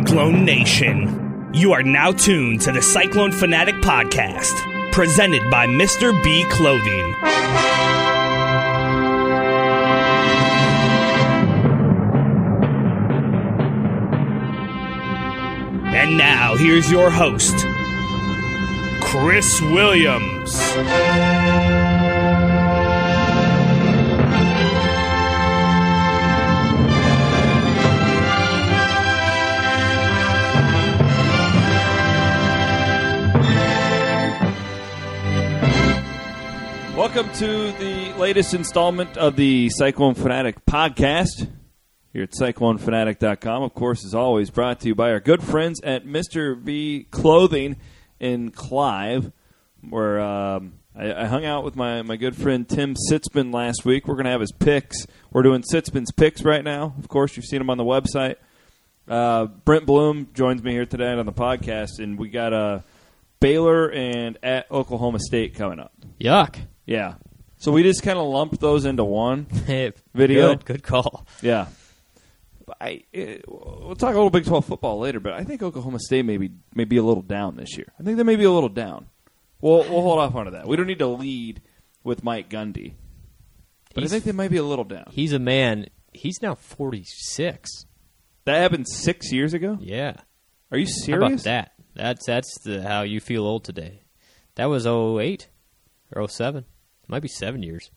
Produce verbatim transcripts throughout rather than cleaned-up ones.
Cyclone Nation. You are now tuned to the Cyclone Fanatic Podcast, presented by Mister B Clothing. And now, here's your host, Chris Williams. Welcome to the latest installment of the Cyclone Fanatic Podcast here at cyclone fanatic dot com. Of course, as always, brought to you by our good friends at Mister B Clothing in Clive, where um, I, I hung out with my, my good friend Tim Sitzman last week. We're going to have his picks. We're doing Sitzman's picks right now. Of course, you've seen him on the website. Uh, Brent Bloom joins me here today on the podcast, and we got uh, Baylor and at Oklahoma State coming up. Yuck. Yeah. So we just kind of lumped those into one Hey, video. Good, good call. Yeah. I it, we'll talk a little Big twelve football later, but I think Oklahoma State may be, may be a little down this year. I think they may be a little down. We'll, we'll hold off on that. We don't need to lead with Mike Gundy. But He's- I think they might be a little down. He's a man. He's now forty-six. That happened six years ago? Yeah. Are you How serious? about that? That's that's the, how you feel old today. That was oh eight or oh seven. Might be seven years.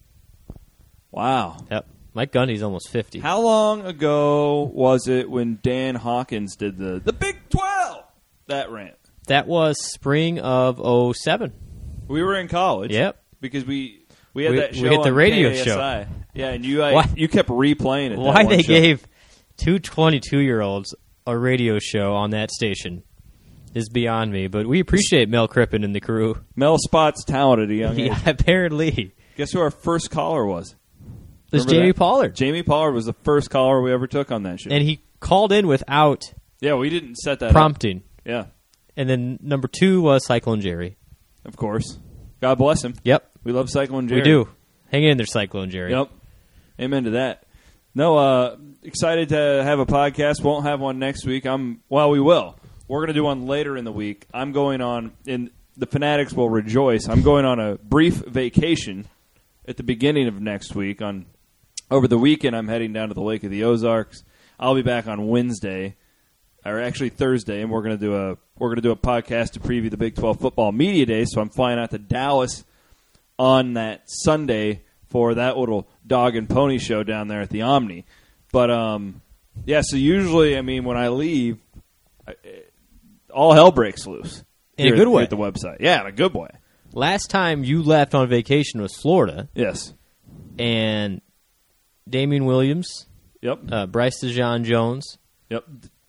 Wow. Yep. Mike Gundy's almost fifty. How long ago was it when Dan Hawkins did the, the Big twelve? That rant. That was spring of oh seven. We were in college. Yep. Because we we had We- that we show hit the on radio K A S I. show. Yeah, and you I, Why- you kept replaying it. Why that one they show. gave two twenty-two-year-olds a radio show on that station is beyond me. But we appreciate Mel Crippen and the crew. Mel Spot's talented at a young age. Yeah, apparently. Guess who our first caller was? There's Remember Jamie that? Pollard. Jamie Pollard was the first caller we ever took on that show. And he called in without yeah, we didn't set that prompting. up. Yeah, And then number two was Cyclone Jerry. of course. God bless him. Yep. We love Cyclone Jerry. We do. Hang in there, Cyclone Jerry. Yep. Amen to that. No, uh, excited to have a podcast. Won't have one next week. I'm well, we will. We're going to do one later in the week. I'm going on, and the Fanatics will rejoice. I'm going on a brief vacation at the beginning of next week. On over the weekend, I'm heading down to the Lake of the Ozarks. I'll be back on Wednesday, or actually Thursday, and we're going to do a we're going to do a podcast to preview the Big twelve Football Media Day. So I'm flying out to Dallas on that Sunday for that little dog and pony show down there at the Omni. But um, yeah, so usually, I mean, when I leave, I, all hell breaks loose. In a here- good here way. at the website. Yeah, in a good way. Last time you left on vacation was Florida, Yes. and Damian Williams, Yep. uh, Bryce DeJean Jones, Yep.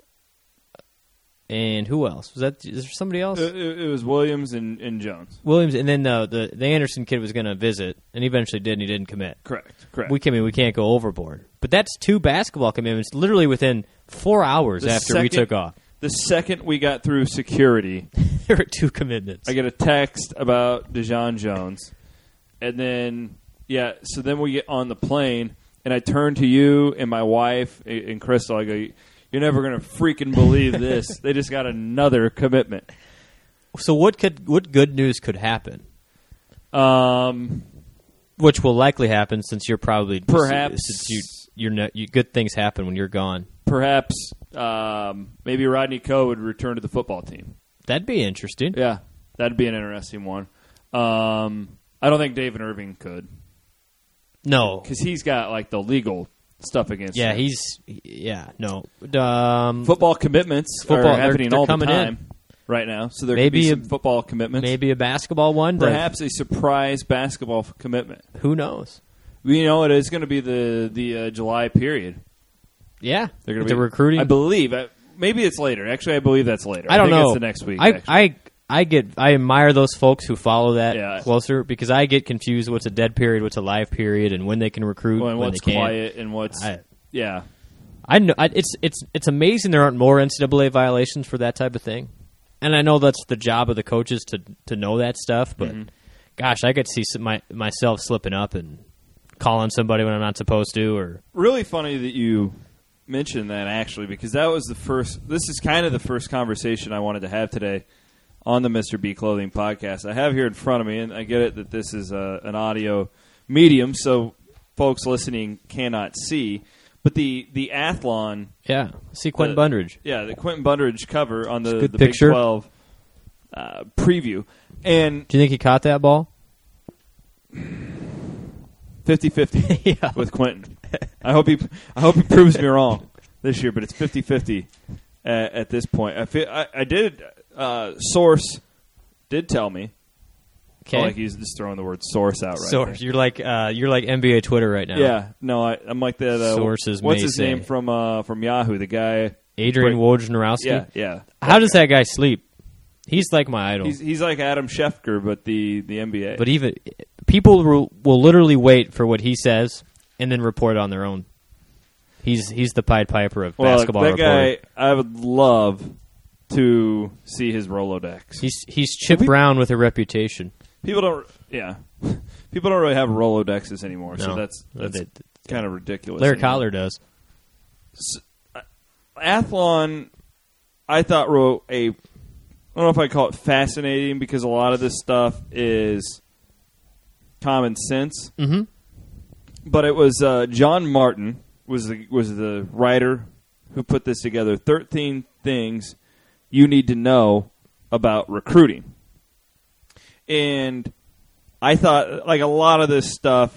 and who else? Was that? Is there somebody else? It, it it was Williams and, and Jones. Williams, and then uh, the the Anderson kid was going to visit, and he eventually did, and he didn't commit. Correct. Correct. We can, I mean, we can't go overboard. But that's two basketball commitments literally within four hours The after we second- took off. the second we got through security, There were two commitments. I get a text about DeJean Jones, and then yeah, so then we get on the plane, and I turn to you and my wife and Crystal. I go, "You're never gonna freaking believe this! They just got another commitment." So what could what good news could happen? Um, Which will likely happen since you're probably Perhaps- since you you're not, you, good things happen when you're gone. perhaps um, maybe Rodney Coe would return to the football team. That'd be interesting. Yeah, that'd be an interesting one. Um, I don't think David Irving could No. because he's got like the legal stuff against Yeah, him. he's yeah no. Um, Football commitments Football- are they're- happening they're all the coming time in. right now. So there Maybe could be some a- football commitments. maybe a basketball one. but Perhaps a surprise basketball f- commitment. who knows? You know, it is going to be the the uh, July period. Yeah, They're going the to be recruiting. I believe. I, maybe it's later. Actually, I believe that's later. I don't think know. It's the next week. I, actually. I I get I admire those folks who follow that Yeah. closer because I get confused what's a dead period, what's a live period, and when they can recruit, Well, and when what's they can't. quiet and what's I, yeah. I know I, it's it's it's amazing there aren't more N C double A violations for that type of thing, and I know that's the job of the coaches to to know that stuff. But Mm-hmm. gosh, I could see some, my myself slipping up and calling somebody when I'm not supposed to, or Really funny that you mention that, actually, because that was the first. This is kind of the first conversation I wanted to have today on the Mister B Clothing podcast. I have here in front of me, and I get it that this is a, an audio medium, so folks listening cannot see. But the, the Athlon... Yeah, see Quentin the, Bundridge. Yeah, the Quentin Bundridge cover on the, good the picture. Big twelve uh, preview. And do you think he caught that ball? fifty-fifty yeah. with Quentin. I hope he I hope he proves me wrong this year, but it's fifty-fifty at, at this point. I feel I, I did uh, source did tell me. Okay. Like he's just throwing the word source out right Source. there. You're like uh, you're like N B A Twitter right now. Yeah. No, I, I'm like that. Uh, Sources What's may his say. name from uh, from Yahoo? The guy Adrian Wojnarowski. Yeah, yeah. How does that guy sleep? He's like my idol. He's he's like Adam Schefter, but the, the N B A. But even people will, will literally wait for what he says and then report on their own. He's he's the Pied Piper of well, basketball that reporting. guy, I would love to see his Rolodex. He's he's Chip we, Brown with a reputation. People don't, yeah, people don't really have Rolodexes anymore, no. so that's that's they, kind of ridiculous. Larry Cutler does. So, uh, Athlon, I thought wrote a. I don't know if I call it fascinating because a lot of this stuff is common sense. Mm-hmm. But it was uh, John Martin was the, was the writer who put this together. thirteen things you need to know about recruiting. And I thought, like, a lot of this stuff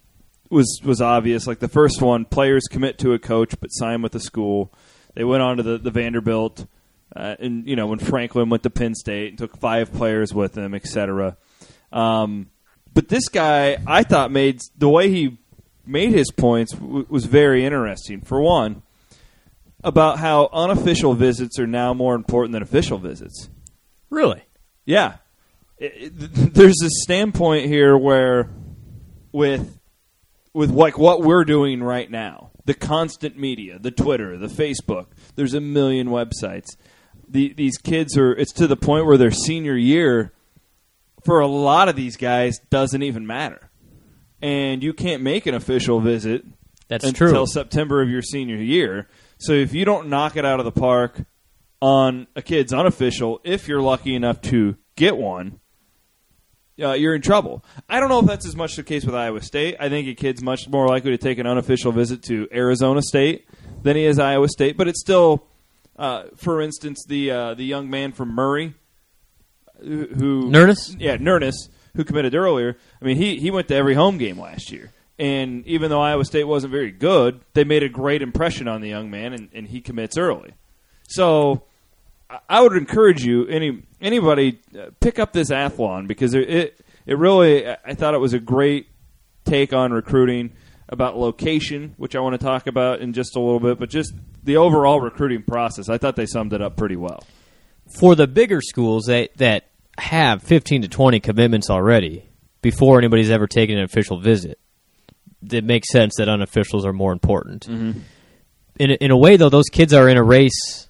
was was obvious. Like the first one, players commit to a coach but sign with the school. They went on to the, the Vanderbilt. Uh, and, you know, when Franklin went to Penn State and took five players with him, et cetera. Um, but this guy, I thought, made the way he made his points w- was very interesting. For one, about how unofficial visits are now more important than official visits. Really? Yeah. It, it, there's a standpoint here where with with like what we're doing right now, the constant media, the Twitter, the Facebook, there's a million websites. The, these kids are, it's to the point where their senior year, for a lot of these guys, doesn't even matter. And you can't make an official visit That's until true. September of your senior year. So if you don't knock it out of the park on a kid's unofficial, if you're lucky enough to get one, uh, you're in trouble. I don't know if that's as much the case with Iowa State. I think a kid's much more likely to take an unofficial visit to Arizona State than he is Iowa State, but it's still... Uh, for instance, the uh, the young man from Murray, who, who Nerness? yeah, Nerness, who committed earlier. I mean, he he went to every home game last year, and even though Iowa State wasn't very good, they made a great impression on the young man, and, and he commits early. So, I would encourage you, any anybody, uh, pick up this Athlon because it, it it really, I thought it was a great take on recruiting. About location, which I want to talk about in just a little bit, but just the overall recruiting process. I thought they summed it up pretty well. For the bigger schools that, that have fifteen to twenty commitments already before anybody's ever taken an official visit, it makes sense that unofficials are more important. Mm-hmm. In, a, in a way, though, those kids are in a race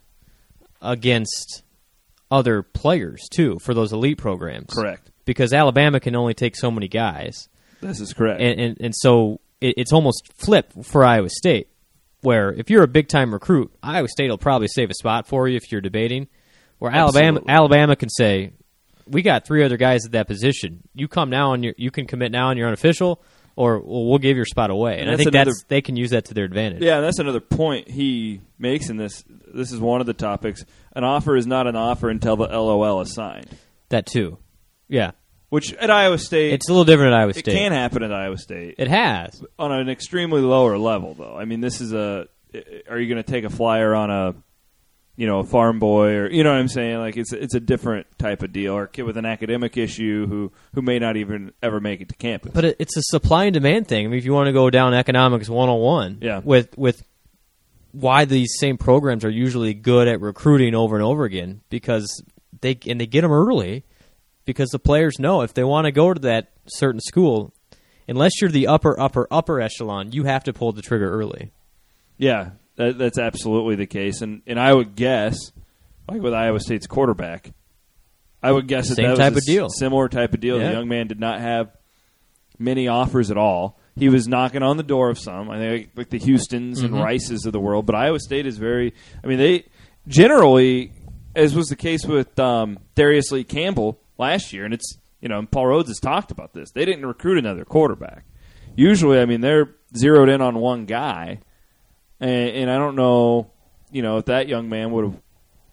against other players, too, for those elite programs. Correct. Because Alabama can only take so many guys. This is correct. And, and, and so... it's almost flipped for Iowa State, where if you're a big-time recruit, Iowa State will probably save a spot for you if you're debating, where Alabama Absolutely. Alabama can say, we got three other guys at that position. You come now, and you're, you can commit now and you're unofficial, or well, we'll give your spot away. And, And I think another, that's they can use that to their advantage. Yeah, that's another point he makes in this. This is one of the topics. An offer is not an offer until the L O L is signed. That, too. Yeah. Which, at Iowa State... It's a little different at Iowa It State. can happen at Iowa State. It has. On an extremely lower level, though. I mean, this is a... Are you going to take a flyer on a, you know, a farm boy? Or you know what I'm saying? Like, it's it's a different type of deal. Or a kid with an academic issue who, who may not even ever make it to campus. But it, it's a supply and demand thing. I mean, if you want to go down economics one oh one yeah. with with why these same programs are usually good at recruiting over and over again, because they and they get them early because the players know if they want to go to that certain school, unless you're the upper, upper, upper echelon, you have to pull the trigger early. Yeah, that, that's absolutely the case. And, and I would guess, like with Iowa State's quarterback, I would guess that Same that type was of a deal. similar type of deal. Yeah. The young man did not have many offers at all. he was knocking on the door of some. I think like the Houstons Mm-hmm. and Rices of the world. But Iowa State is very. I mean, they generally, as was the case with um, Darius Lee Campbell last year, and it's you know, and Paul Rhodes has talked about this. They didn't recruit another quarterback. Usually, I mean, they're zeroed in on one guy, and, and I don't know, you know, if that young man would have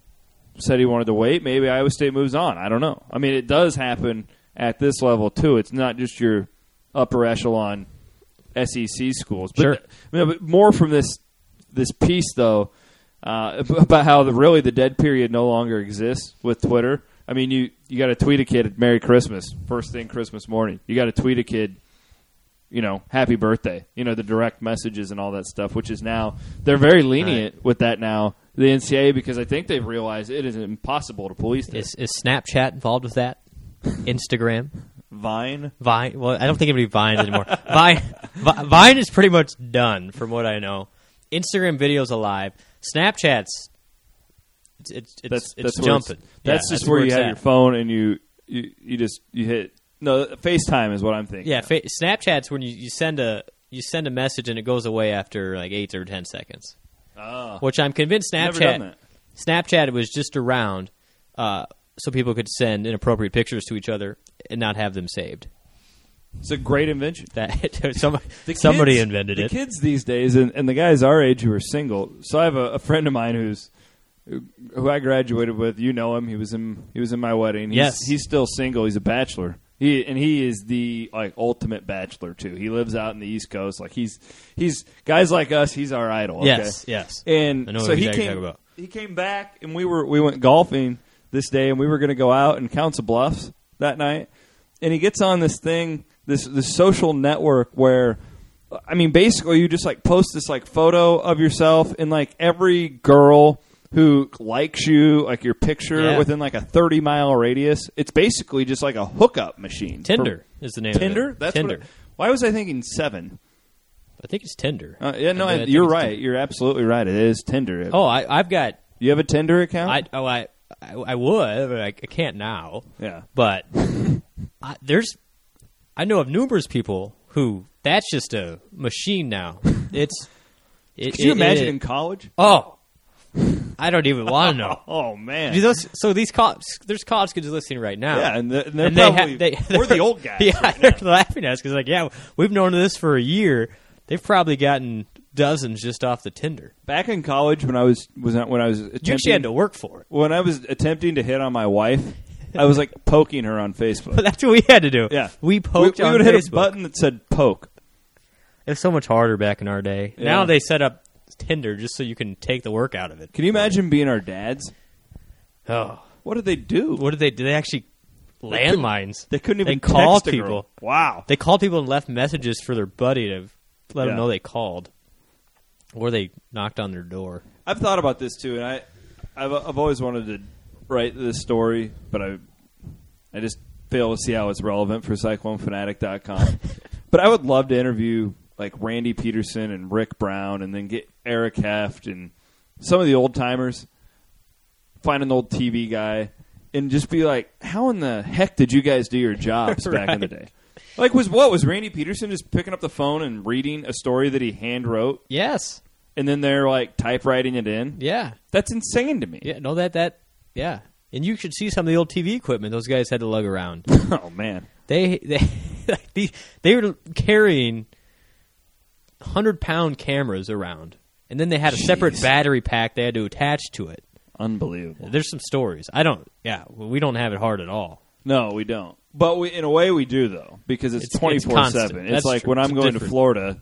said he wanted to wait, maybe Iowa State moves on. I don't know. I mean, it does happen at this level, too. It's not just your upper echelon S E C schools. But, Sure. I mean, but more from this this piece, though, uh, about how the, really the dead period no longer exists with Twitter. I mean, you, you got to tweet a kid Merry Christmas, first thing Christmas morning. You got to tweet a kid, you know, Happy Birthday. You know, the direct messages and all that stuff, which is now, they're very lenient Right. with that now, the N C double A, because I think they've realized it is impossible to police this. Is, is Snapchat involved with that? Instagram? Vine? Vine? Well, I don't think anybody Vines anymore. Vine, Vi- Vine is pretty much done, from what I know. Instagram videos alive. Snapchat's it's it's it's, That's, it's that's where jumping. it's- That's Yeah, just where you it's have at. your phone and you, you, you just you hit. No, FaceTime is what I'm thinking. Yeah, fa- Snapchat's when you, you send a you send a message and it goes away after like eight or ten seconds. Oh. Which I'm convinced Never done Snapchat that. Snapchat was just around uh, so people could send inappropriate pictures to each other and not have them saved. It's a great invention. That somebody, The somebody kids- invented the it. kids these days, and, and the guys our age who are single. So I have a, a friend of mine who's who, who I graduated with. You know him. He was in he was in my wedding. He's, Yes. he's still single. He's a bachelor. He and he is the like ultimate bachelor too. He lives out in the East Coast. Like he's he's guys like us. He's our idol. Okay? Yes, yes. And I know so what he exactly came. you're talking about. He came back, and we were we went golfing this day, and we were going to go out in Council Bluffs that night. And he gets on this thing, this this social network where, I mean, basically you just like post this like photo of yourself, and like every girl who likes you, like your picture Yeah. within like a thirty mile radius, it's basically just like a hookup machine. Tinder For- is the name Tinder? of it. That's Tinder. What it- why was I thinking seven? I think it's Tinder. Uh, yeah, no, I I mean, I think you're it's right. Tinder. You're absolutely right. It is Tinder. Oh, I, I've got. You have a Tinder account? I oh I I, I would, but I, I can't now. yeah. But I, there's, I know of numerous people who that's just a machine now. It's. It, Could you it- imagine it- in college? Oh, I don't even want to know. Oh man. Do those, so these college, there's college kids listening right now. Yeah, and, the, and they're And they probably ha- they, we're the old guys. Yeah, right they're now. laughing at us because like, yeah, we've known this for a year. They've probably gotten dozens just off the Tinder. Back in college, when I was was when I was You attempting actually had to work for it, when I was attempting to hit on my wife, I was like poking her on Facebook. but that's what we had to do. Yeah, we poked We, we on would hit Facebook. a button that said "poke." It was so much harder back in our day. Yeah. Now they set up Tinder just so you can take the work out of it. Can you imagine being our dads? Oh, What did they do? what did they do? They actually landlines. They couldn't even They called text a girl. people. Wow. They called people and left messages for their buddy to let Yeah. them know they called, or they knocked on their door. I've thought about this too, and I, I've I've always wanted to write this story, but I, I just fail to see how it's relevant for Cyclone Fanatic dot com. But I would love to interview like Randy Peterson and Rick Brown, and then get Eric Heft and some of the old timers. Find an old T V guy and just be like, "How in the heck did you guys do your jobs back in the day?" Like, was what was Randy Peterson just picking up the phone and reading a story that he hand wrote, Yes. and then they're like typewriting it in? Yeah. That's insane to me. Yeah. No, that that. Yeah. And you should see some of the old T V equipment those guys had to lug around. Oh man, They they they, they were carrying hundred pound cameras around, and then they had a separate Jeez. battery pack they had to attach to it. unbelievable. There's some stories. I don't. Yeah, well, we don't have it hard at all. No, we don't. But we, in a way, we do though, because it's It's- twenty it's four constant. seven. It's That's like true. when I'm It's going different. to Florida,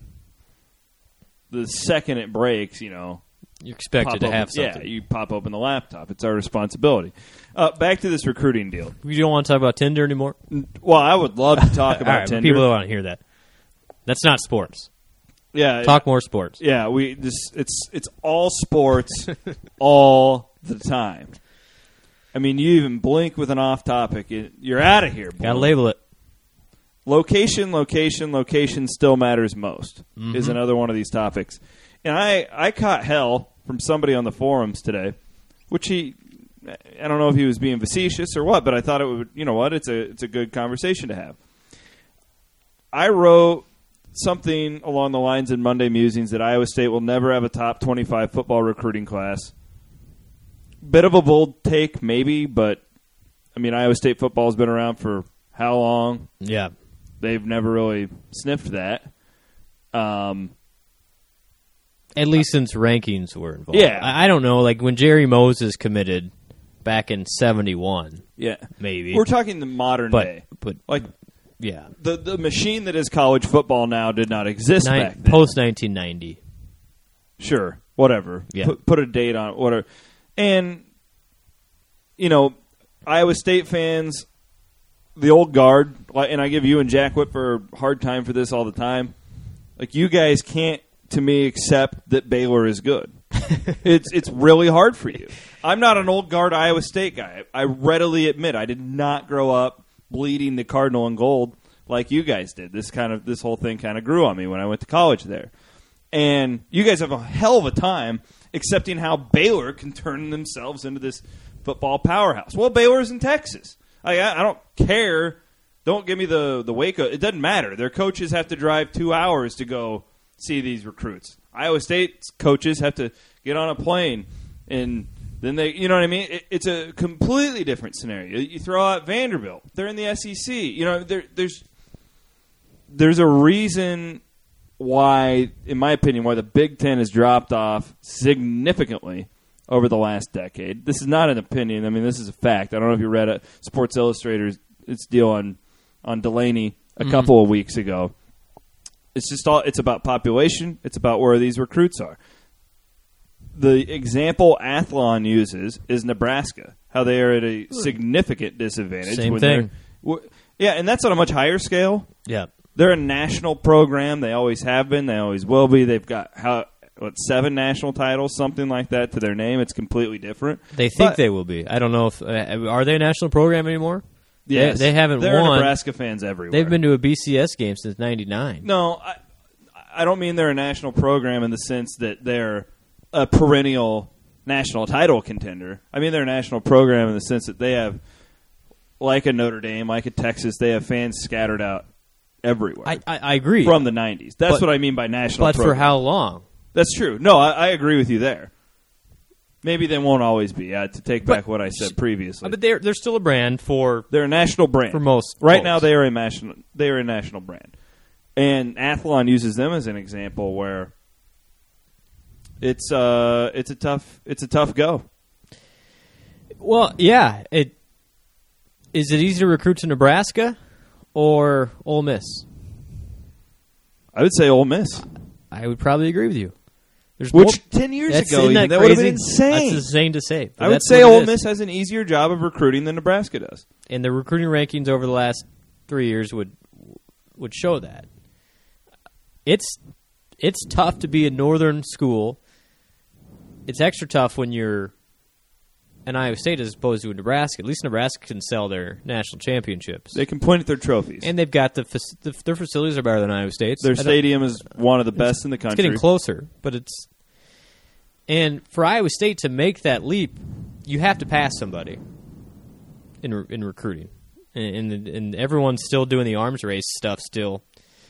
the second it breaks, you know, You're expected pop to open- have something. Yeah, you pop open the laptop. It's our responsibility. Uh, back to this recruiting deal. You don't want to talk about Tinder anymore. Well, I would love to talk All about right, but Tinder. people don't want to hear that. That's not sports. yeah, Talk more sports. Yeah, we this it's it's all sports all the time. I mean, you even blink with an off topic, it, you're out of here. Got to boy. label it. Location, location, location still matters most Mm-hmm. is another one of these topics. And I, I caught hell from somebody on the forums today, which he, I don't know if he was being facetious or what, but I thought it would, you know what, it's a it's a good conversation to have. I wrote something along the lines in Monday Musings that Iowa State will never have a top twenty-five football recruiting class. Bit of a bold take, maybe, but, I mean, Iowa State football has been around for how long? Yeah. They've never really sniffed that. Um, At least since rankings were involved. Yeah. I, I don't know, like when Jerry Moses committed back in seventy-one, yeah. maybe. We're talking the modern but, day. But, Like, yeah. the, the machine that is college football now did not exist Nin- back then. Post nineteen ninety. Sure, whatever. Yeah. Put, put a date on it, whatever. And, you know, Iowa State fans, the old guard, and I give you and Jack Whitfer a hard time for this all the time. Like, you guys can't, to me, accept that Baylor is good. it's it's really hard for you. I'm not an old guard Iowa State guy. I readily admit I did not grow up bleeding the Cardinal and gold like you guys did. This kind of this whole thing kind of grew on me when I went to college there. And you guys have a hell of a time accepting how Baylor can turn themselves into this football powerhouse. Well, Baylor's in Texas. I, I don't care. Don't give me the, the Waco. It doesn't matter. Their coaches have to drive two hours to go see these recruits. Iowa State's coaches have to get on a plane, and then they, you know what I mean? It, it's a completely different scenario. You throw out Vanderbilt. They're in the S E C. You know, there, there's there's a reason why, in my opinion, why the Big Ten has dropped off significantly over the last decade. This is not an opinion. I mean, this is a fact. I don't know if you read it. Sports Illustrated's its deal on on Delaney a mm-hmm. couple of weeks ago. It's just all. It's about population. It's about where these recruits are. The example Athlon uses is Nebraska. How they are at a significant disadvantage. Same when thing. Yeah, and that's on a much higher scale. Yeah. They're a national program. They always have been. They always will be. They've got how what seven national titles, something like that, to their name. It's completely different. They think but, they will be. I don't know if uh, are they a national program anymore. Yes, they, they haven't there won. Are Nebraska fans everywhere. They've been to a B C S game since ninety-nine. No, I, I don't mean they're a national program in the sense that they're a perennial national title contender. I mean they're a national program in the sense that they have, like a Notre Dame, like a Texas, they have fans scattered out everywhere. I, I, I agree. From the nineties. That's but, what I mean by national But program. for how long? That's true. No, I, I agree with you there. Maybe they won't always be. I had to take back but, what I said previously. But they're they're still a brand for they're a national brand for most. Right folks. now, they are a national. They are a national brand, and Athlon uses them as an example where it's uh it's a tough it's a tough go. Well, yeah. It is it easy to recruit to Nebraska or Ole Miss? I would say Ole Miss. I would probably agree with you. There's Which more, ten years that's, ago, isn't even, that, that would have been crazy? insane. That's insane to say. I would say Ole Miss has an easier job of recruiting than Nebraska does. And the recruiting rankings over the last three years would would show that. It's it's tough to be a northern school. It's extra tough when you're an Iowa State as opposed to a Nebraska. At least Nebraska can sell their national championships. They can point at their trophies. And they've got the, the their facilities are better than Iowa State's. Their stadium is one of the best in the country. It's getting closer, but it's and for Iowa State to make that leap, you have to pass somebody in in recruiting, and and, and everyone's still doing the arms race stuff. Still,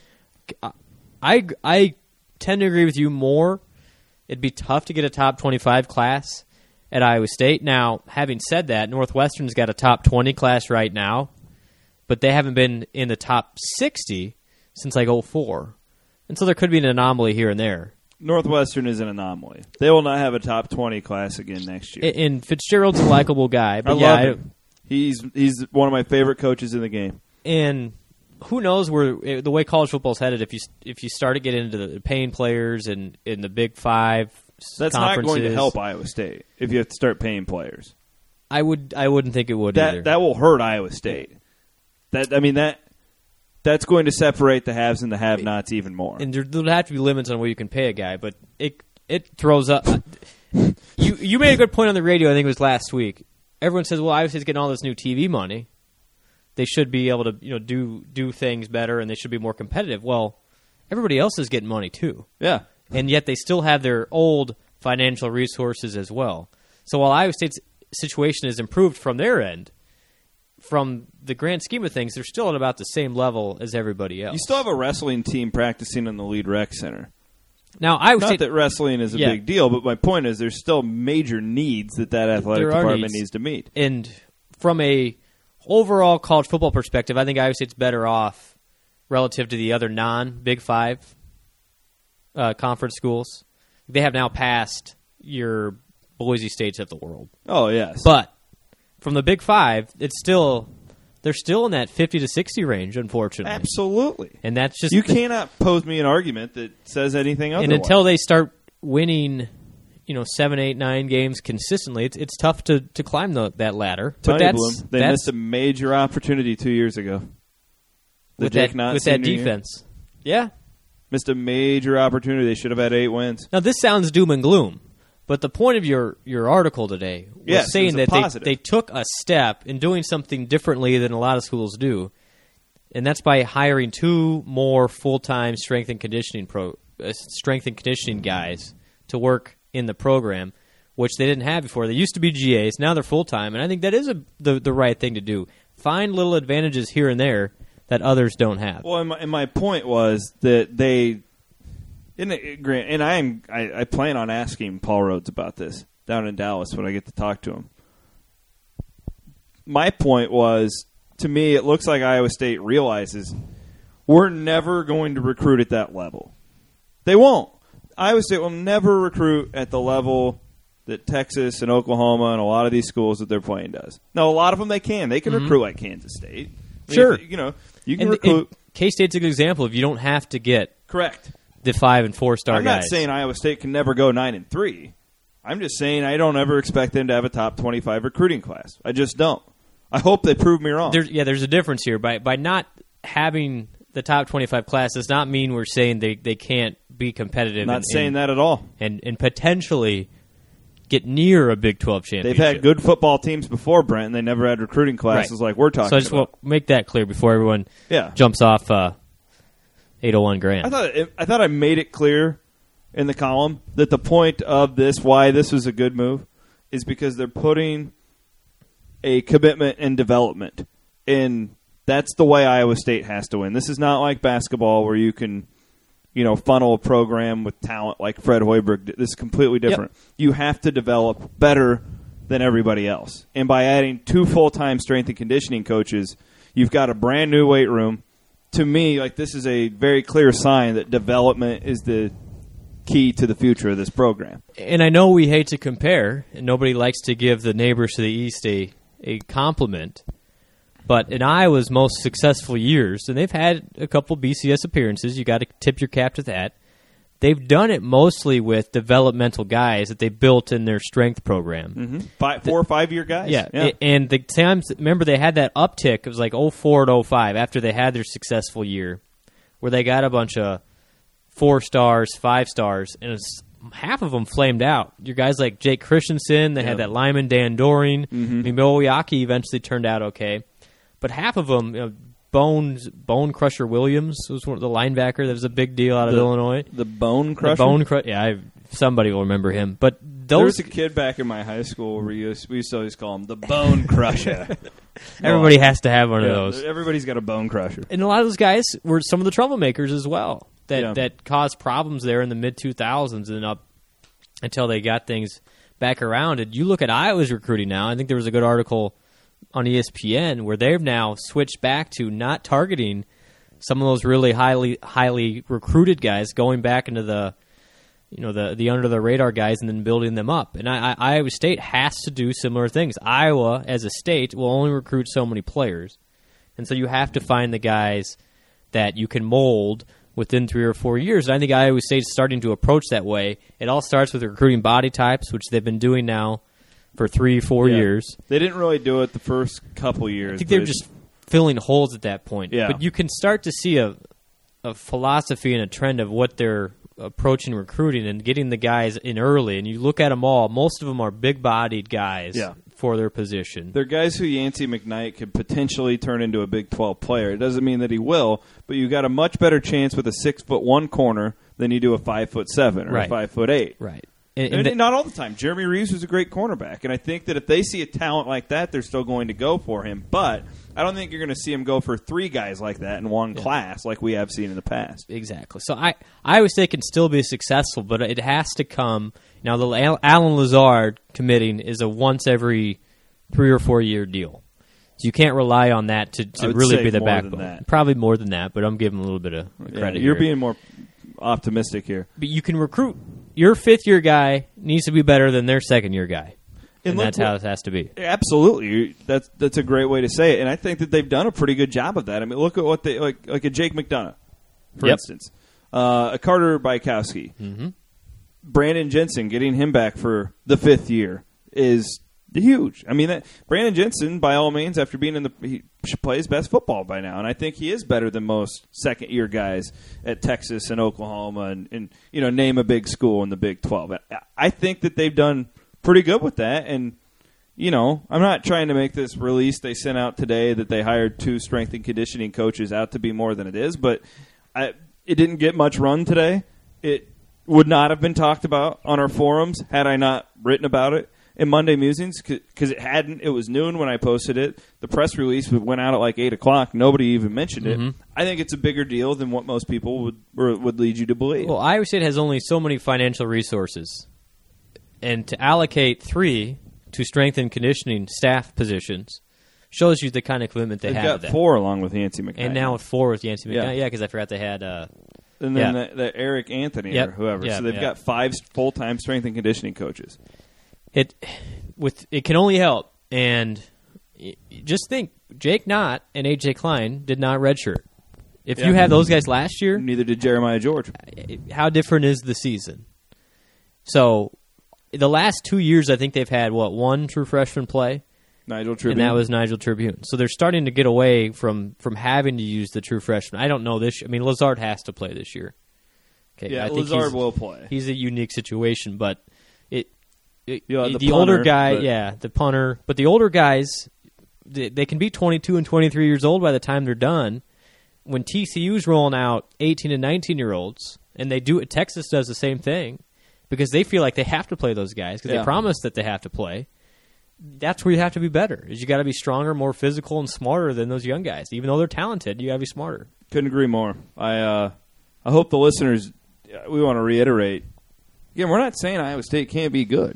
I I tend to agree with you more. It'd be tough to get a top twenty-five class at Iowa State. Now, having said that, Northwestern's got a top twenty class right now, but they haven't been in the top sixty since like oh four. And so there could be an anomaly here and there. Northwestern is an anomaly. They will not have a top twenty class again next year. And Fitzgerald's a likable guy. But I yeah, love I, him. He's he's one of my favorite coaches in the game. And who knows where the way college football's headed? If you if you start to get into the paying players and in the Big Five, that's not going to help Iowa State if you have to start paying players. I would I wouldn't think it would that either. That will hurt Iowa State. That I mean that that's going to separate the haves and the have-nots even more. And there, there'll have to be limits on what you can pay a guy, but it it throws up. you you made a good point on the radio. I think it was last week. Everyone says, "Well, Iowa State's getting all this new T V money. They should be able to, you know, do do things better, and they should be more competitive." Well, everybody else is getting money too. Yeah, and yet they still have their old financial resources as well. So while Iowa State's situation is improved from their end, from the grand scheme of things, they're still at about the same level as everybody else. You still have a wrestling team practicing in the Lead Rec Center. Now, I would Not say that wrestling is a yeah. big deal, but my point is there's still major needs that that athletic There are department needs. needs to meet. And from a overall college football perspective, I think Iowa State's better off relative to the other non-Big Five uh, conference schools. They have now passed your Boise States of the world. Oh, yes. But from the Big Five, it's still they're still in that fifty to sixty range, unfortunately. Absolutely. And that's just You the, cannot pose me an argument that says anything otherwise. and until they start winning, you know, seven, eight, nine games consistently, it's it's tough to, to climb the, that ladder. But Tony that's, Bloom, they that's missed a major opportunity two years ago. The with Jake that Knott with that senior year. defense. Yeah. Missed a major opportunity. They should have had eight wins. Now this sounds doom and gloom, but the point of your, your article today was Yes, it saying was a that they, positive. they took a step in doing something differently than a lot of schools do, and that's by hiring two more full time strength and conditioning pro uh, strength and conditioning guys to work in the program, which they didn't have before. They used to be G As, now they're full time, and I think that is a, the the right thing to do. Find little advantages here and there that others don't have. Well, and my, and my point was that they, and, it, Grant, and I am I, I plan on asking Paul Rhodes about this down in Dallas when I get to talk to him. My point was, to me, it looks like Iowa State realizes we're never going to recruit at that level. They won't. Iowa State will never recruit at the level that Texas and Oklahoma and a lot of these schools that they're playing does. Now, a lot of them they can. They can Mm-hmm. recruit like Kansas State. I mean, Sure. if, you know, you can And, recruit. and K-State's a good example of you don't have to get Correct. the five and four star I'm guys. not saying Iowa State can never go nine and three. I'm just saying I don't ever expect them to have a top twenty-five recruiting class. I just don't. I hope they prove me wrong. There's, yeah, there's a difference here. By by not having the top twenty-five class does not mean we're saying they, they can't be competitive. I'm not and, saying and, that at all. And and potentially get near a Big twelve They've championship. had good football teams before, Brent, and they never had recruiting classes Right. like we're talking So I just about. want to make that clear before everyone Yeah. jumps off uh, eight oh one Grand. I thought it, I thought I made it clear in the column that the point of this, why this was a good move, is because they're putting a commitment and development, and that's the way Iowa State has to win. This is not like basketball where you can, you know, funnel a program with talent like Fred Hoiberg. This is completely different. Yep. You have to develop better than everybody else, and by adding two full-time strength and conditioning coaches, you've got a brand new weight room. To me, like, this is a very clear sign that development is the key to the future of this program. And I know we hate to compare, and nobody likes to give the neighbors to the east a, a compliment, but in Iowa's most successful years, and they've had a couple B C S appearances, you got to tip your cap to that, they've done it mostly with developmental guys that they built in their strength program. Mm-hmm. Five, four or five-year guys. Yeah, yeah. and the times, remember they had that uptick, it was like oh four and oh five after they had their successful year, where they got a bunch of four stars, five stars, and it's, half of them flamed out. Your guys like Jake Christensen, they Yeah. had that lineman Dan Doring. Mm-hmm. I mean, Moyaki eventually turned out okay, but half of them, you know, Bones, Bone Crusher Williams was one of the linebacker. That was a big deal out of The- Illinois. The Bone Crusher? The Bone Crusher. Yeah, I, somebody will remember him. But There those was a kid back in my high school where we used, we used to always call him the Bone Crusher. everybody has to have one Yeah, of those. Everybody's got a Bone Crusher. And a lot of those guys were some of the troublemakers as well that Yeah. that caused problems there in the mid two thousands and up until they got things back around. And you look at Iowa's recruiting now. I think there was a good article on E S P N where they've now switched back to not targeting some of those really highly highly recruited guys, going back into the you know the the under the radar guys and then building them up. And I, I, Iowa State has to do similar things. Iowa as a state will only recruit so many players, and so you have to find the guys that you can mold within three or four years. And I think Iowa State's starting to approach that way. It all starts with recruiting body types, which they've been doing now for three, four Yeah. years. They didn't really do it the first couple years. I think but they're it's- just filling holes at that point. Yeah. But you can start to see a a philosophy and a trend of what they're approaching recruiting and getting the guys in early. And you look at them all, most of them are big-bodied guys Yeah. for their position. They're guys who Yancey McKnight could potentially turn into a Big twelve player. It doesn't mean that he will, but you got a much better chance with a six foot one corner than you do a five foot seven or Right. a five foot eight. Right. And, and And, the, not all the time. Jeremy Reeves was a great cornerback, and I think that if they see a talent like that, they're still going to go for him. But I don't think you're going to see him go for three guys like that in one Yeah. class like we have seen in the past. Exactly. So I, Iowa State can still be successful, but it has to come. Now, the Al- Alan Lazard committing is a once every three or four year deal. So you can't rely on that to, I to would really say be the more than backbone. that. Probably more than that, but I'm giving a little bit of Yeah, credit. you're here. being more optimistic here. But you can recruit. Your fifth year guy needs to be better than their second year guy. And, And look that's what- how it has to be. Absolutely, that's that's a great way to say it, and I think that they've done a pretty good job of that. I mean, look at what they like, like a Jake McDonough, for Yep. instance, uh, a Carter Bykowski, Mm-hmm. Brandon Jensen, getting him back for the fifth year is huge. I mean, that, Brandon Jensen, by all means, after being in the, he plays best football by now, and I think he is better than most second year guys at Texas and Oklahoma, and, and you know, name a big school in the Big twelve. I, I think that they've done pretty good with that, and you know, I'm not trying to make this release they sent out today that they hired two strength and conditioning coaches out to be more than it is, but I, it didn't get much run today. It would not have been talked about on our forums had I not written about it in Monday Musings, because it hadn't. It was noon when I posted it. The press release went out at like eight o'clock. Nobody even mentioned it. Mm-hmm. I think it's a bigger deal than what most people would would lead you to believe. Well, Iowa State has only so many financial resources, and to allocate three to strength and conditioning staff positions shows you the kind of commitment they They've have. got to that. four along with Yancey McKnight. And now with four with Yancey McKnight. Yeah. Yeah, because I forgot they had. Uh, and then yeah. the, the Eric Anthony Yep. or whoever. Yeah, so they've yeah. got five full-time strength and conditioning coaches. it with it can only help, and y- just think, Jake Knott and A J Klein did not redshirt. If Yeah. you had those guys last year, Neither did Jeremiah George. how different is the season? So, the last two years, I think they've had what one true freshman play. Nigel Tribune. And that was Nigel Tribune. So they're starting to get away from, from having to use the true freshman. I don't know this. I mean, Lazard has to play this year. Okay, yeah, I think Lazard he's, will play. He's a unique situation, but it, it Yeah, the, the older punter, guy, but- yeah, the punter. But the older guys, they, they can be twenty-two and twenty-three years old by the time they're done. When T C U's rolling out eighteen and nineteen year olds, and they do it, Texas does the same thing because they feel like they have to play those guys because Yeah. they promise that they have to play. That's where you have to be better. Is you got to be stronger, more physical, and smarter than those young guys. Even though they're talented, you got to be smarter. Couldn't agree more. I uh, I hope the listeners. We want to reiterate again. We're not saying Iowa State can't be good.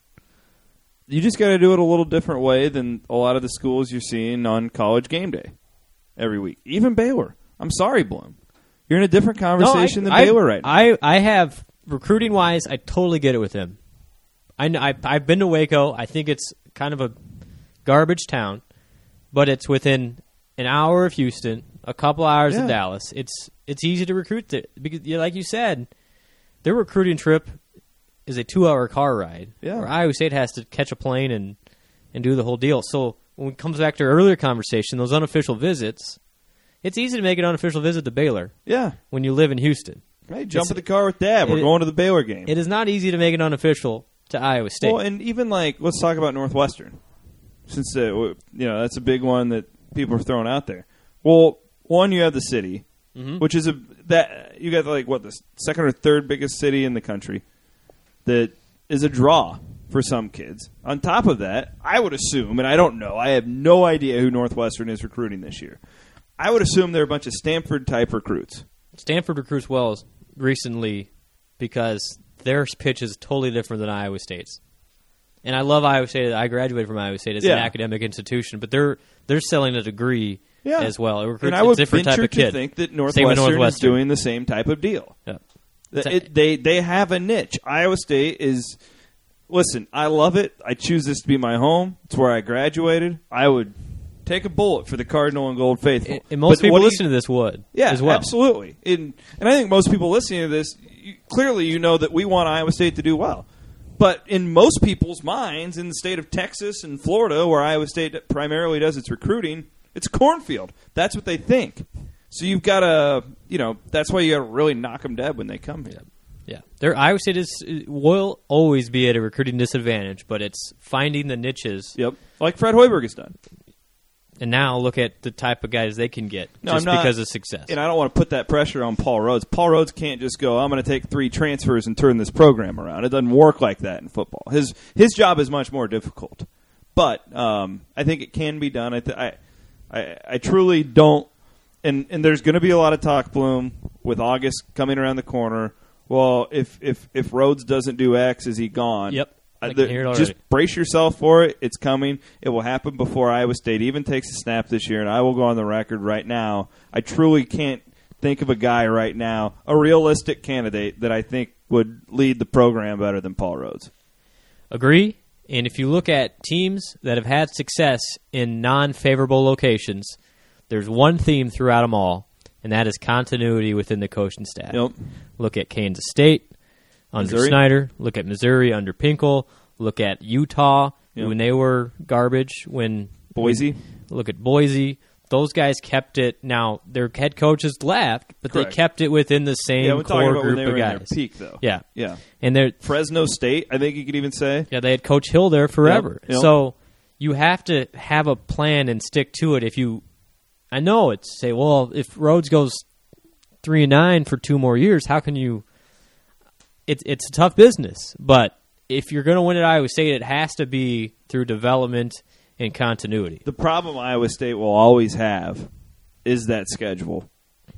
You just got to do it a little different way than a lot of the schools you're seeing on College Game Day every week. Even Baylor. I'm sorry, Bloom. You're in a different conversation No, than I, Baylor I, right now. I, I have, recruiting wise, I totally get it with him. I, kn- I, I've been to Waco. I think it's kind of a garbage town, but it's within an hour of Houston, a couple hours Yeah. of Dallas. It's it's easy to recruit there because, yeah, like you said, their recruiting trip is a two-hour car ride. Yeah. Where Iowa State has to catch a plane and, and do the whole deal. So when it comes back to our earlier conversation, those unofficial visits, it's easy to make an unofficial visit to Baylor Yeah. when you live in Houston. Hey, jump It's- in the car with Dad. We're it- going to the Baylor game. It is not easy to make it unofficial to Iowa State. Well, and even like, let's talk about Northwestern, since uh, w- you know that's a big one that people are throwing out there. Well, one, you have the city, Mm-hmm. which is a that you got like what the second or third biggest city in the country, that is a draw for some kids. On top of that, I would assume, and I don't know, I have no idea who Northwestern is recruiting this year. I would assume they're a bunch of Stanford type recruits. Stanford recruits well recently because their pitch is totally different than Iowa State's. And I love Iowa State. I graduated from Iowa State. It's Yeah. an academic institution, but they're they're selling a degree Yeah. as well. It recruits And I a would different type venture of kid. to think that Same with Northwestern, is Northwestern. doing the same type of deal. Yeah. Th- It's a- It, they they have a niche. Iowa State is. Listen, I love it. I choose this to be my home. It's where I graduated. I would take a bullet for the Cardinal and Gold Faithful. And, and most But people what do you- listening to this would yeah, as well. absolutely. And and I think most people listening to this, you, clearly, you know that we want Iowa State to do well. But in most people's minds, in the state of Texas and Florida, where Iowa State primarily does its recruiting, it's a cornfield. That's what they think. So you've got to, you know, that's why you got to really knock them dead when they come here. Yeah, their Iowa State is will always be at a recruiting disadvantage, but it's finding the niches. Yep, like Fred Hoiberg has done. And now look at the type of guys they can get No, just I'm not- because of success. And I don't want to put that pressure on Paul Rhodes. Paul Rhodes can't just go, I'm going to take three transfers and turn this program around. It doesn't work like that in football. His his job is much more difficult. But um, I think it can be done. I, th- I, I I truly don't. And, and there's going to be a lot of talk, Bloom, with August coming around the corner. Well, if if, if Rhodes doesn't do X, is he gone? Yep. I I the- can hear it already. just brace yourself for it. It's coming. It will happen before Iowa State even takes a snap this year, and I will go on the record right now. I truly can't think of a guy right now, a realistic candidate, that I think would lead the program better than Paul Rhodes. Agree. And if you look at teams that have had success in non-favorable locations, there's one theme throughout them all, and that is continuity within the coaching staff. Yep. Look at Kansas State under Missouri. Snyder. Look at Missouri under Pinkel. Look at Utah Yep. when they were garbage. When Boise. Look at Boise. Those guys kept it. Now, their head coaches left, but Correct. they kept it within the same Yeah, we're talking core about when group they of were in guys. their peak, though. Yeah. Yeah. And they're Fresno State, I think you could even say. yeah, they had Coach Hill there forever. Yep, yep. So you have to have a plan and stick to it. If you, I know it's say, well, if Rhodes goes three and nine for two more years, how can you? It's it's a tough business, but if you're going to win at Iowa State, it has to be through development and continuity. The problem Iowa State will always have is that schedule.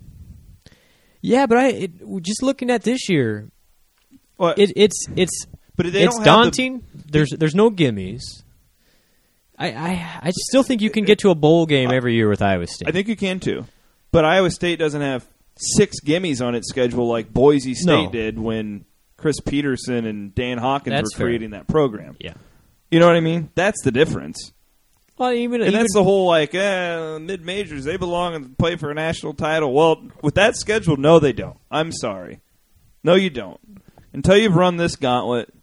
Yeah, but I it, just looking at this year, Well, it, it's it's but they it's don't have the- daunting. there's there's no gimmies. I, I I still think you can get to a bowl game every year with Iowa State. I think you can too. But Iowa State doesn't have six gimmies on its schedule like Boise State No. did when Chris Peterson and Dan Hawkins That's were fair. creating that program. yeah. You know what I mean? That's the difference. Well, even And even that's the whole, like, eh, mid-majors, they belong and play for a national title. Well, with that schedule, no, they don't. I'm sorry. No, you don't. Until you've run this gauntlet,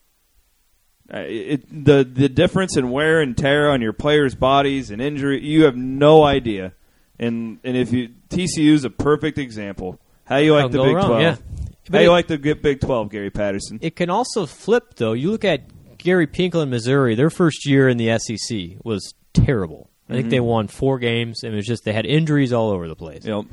uh, it, the the difference in wear and tear on your players' bodies and injury, you have no idea. And and if you T C U is a perfect example. How you like How the go Big wrong, twelve? yeah. How But you it- like the G- Big twelve, Gary Patterson? it can also flip though. You look at Gary Pinkel in Missouri. Their first year in the S E C was terrible. I think they won four games, and it was just they had injuries all over the place. Yep.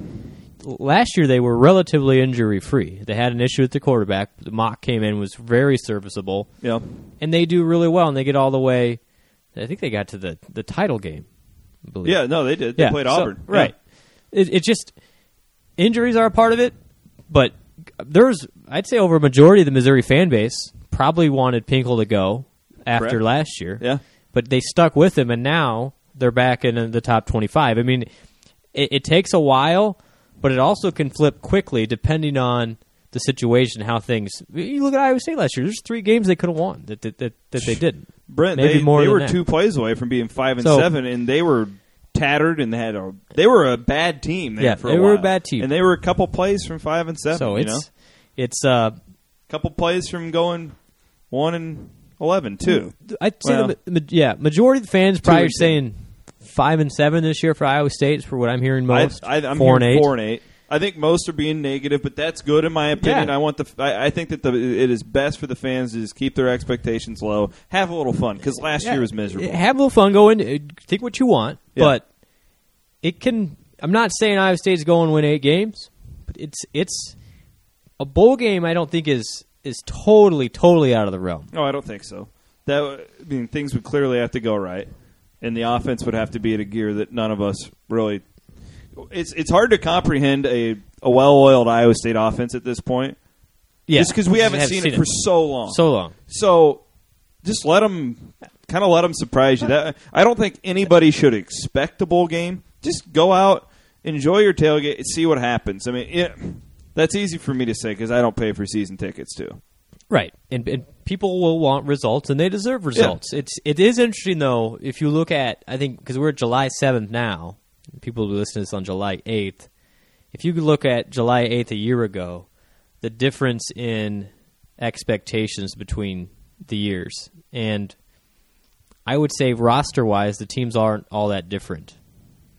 Last year they were relatively injury free. They had an issue with the quarterback. The Mock came in, was very serviceable, Yep. and they do really well. And they get all the way. I think they got to the, the title game. I believe. Yeah, no, they did. They Yeah, played so- Auburn. right? It, it just injuries are a part of it, but there's I'd say over a majority of the Missouri fan base probably wanted Pinkel to go after Correct. last year. Yeah. But they stuck with him, and now they're back in the top twenty-five. I mean, it, it takes a while, but it also can flip quickly depending on the situation, how things. You look at Iowa State last year. There's three games they could have won that that, that, that they didn't. Brent, Maybe they, more they than were that. two plays away from being five and So- seven, and they were tattered and they had a they were a bad team. There Yeah, for they a were a while. bad team. and they were a couple plays from five and seven. So you it's know, it's uh, couple plays from going one and eleven too. I'd say Well, the, ma- yeah, majority of the fans probably are and two. saying five and seven this year for Iowa State. Is for what I'm hearing most. I, I, I'm four and hearing eight. Four and eight. I think most are being negative, but that's good in my opinion. Yeah. I want the. I, I think that the it is best for the fans is keep their expectations low, have a little fun because last Yeah. year was miserable. Have a little fun going. uh, Think what you want, Yeah. but it can. I'm not saying Iowa State's going to win eight games, but it's it's a bowl game. I don't think is is totally totally out of the realm. No, I don't think so. That I mean, things would clearly have to go right, and the offense would have to be at a gear that none of us really. It's it's hard to comprehend a, a well-oiled Iowa State offense at this point, Yeah, just because we haven't seen, it for so long. so long. So, just let them kind of let them surprise you. That I don't think anybody should expect a bowl game. Just go out, enjoy your tailgate, and see what happens. I mean, it, that's easy for me to say because I don't pay for season tickets too. Right, and, and people will want results, and they deserve results. It's it is interesting though if you look at I think because we're at July seventh now, people will listen to this on July eighth. If you could look at July eighth a year ago, the difference in expectations between the years, and I would say roster wise, the teams aren't all that different.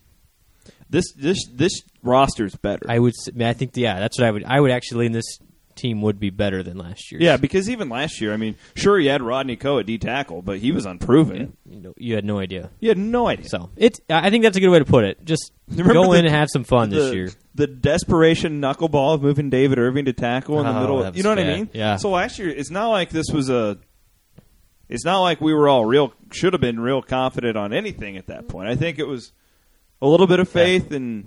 This this this roster's better. I would, s- I think, yeah, that's what I would. I would actually lean this team would be better than last year. Yeah, because even last year, I mean, sure, you had Rodney Coe at D tackle, but he was unproven. You, know, you had no idea. You had no idea. So it's. I think that's a good way to put it. Just Remember go the, in and have some fun the, this year. The desperation knuckleball of moving David Irving to tackle in the Oh, middle. that Of, was you know what bad. I mean? Yeah. So last year, it's not like this was a. It's not like we were all real. Should have been real confident on anything at that point. I think it was a little bit of faith yeah. and.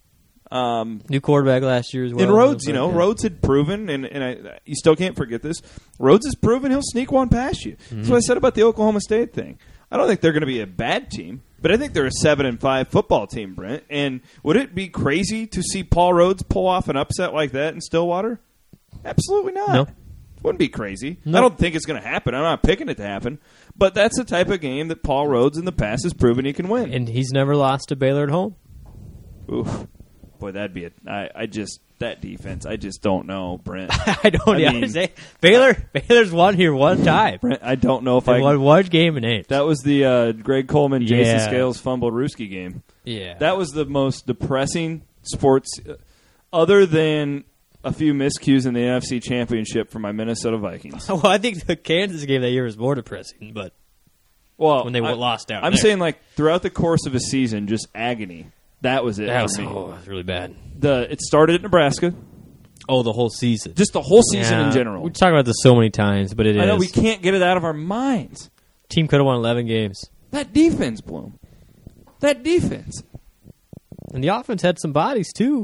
Um, New quarterback last year as well. In Rhodes, you know, yeah. Rhodes had proven, and, and I, you still can't forget this. Rhodes has proven he'll sneak one past you. Mm-hmm. That's what I said about the Oklahoma State thing. I don't think they're going to be a bad team, but I think they're a seven and five football team, Brent. And would it be crazy to see Paul Rhodes pull off an upset like that in Stillwater? Absolutely not. No. It wouldn't be crazy. No. I don't think it's going to happen. I'm not picking it to happen, but that's the type of game that Paul Rhodes in the past has proven he can win. And he's never lost to Baylor at home. Oof. Boy, that'd be a. I, I just that defense. I just don't know, Brent. I don't. I mean, say, Baylor. Baylor's won here one time. Brent, I don't know if they I won one game in eight. That was the uh, Greg Coleman, Jason yeah. Scales fumbled Ruski game. Yeah, that was the most depressing sports, uh, other than a few miscues in the N F C Championship for my Minnesota Vikings. Well, I think the Kansas game that year was more depressing, but well, when they I, lost out, I'm there. saying like throughout the course of a season, just agony. That was it. That was, for me. oh, it was really bad. The it started at Nebraska. Oh, the whole season. Just the whole season yeah, in general. We've talked about this so many times, but it I is. know we can't get it out of our minds. Team could have won eleven games. That defense, Bloom. That defense. And the offense had some bodies, too.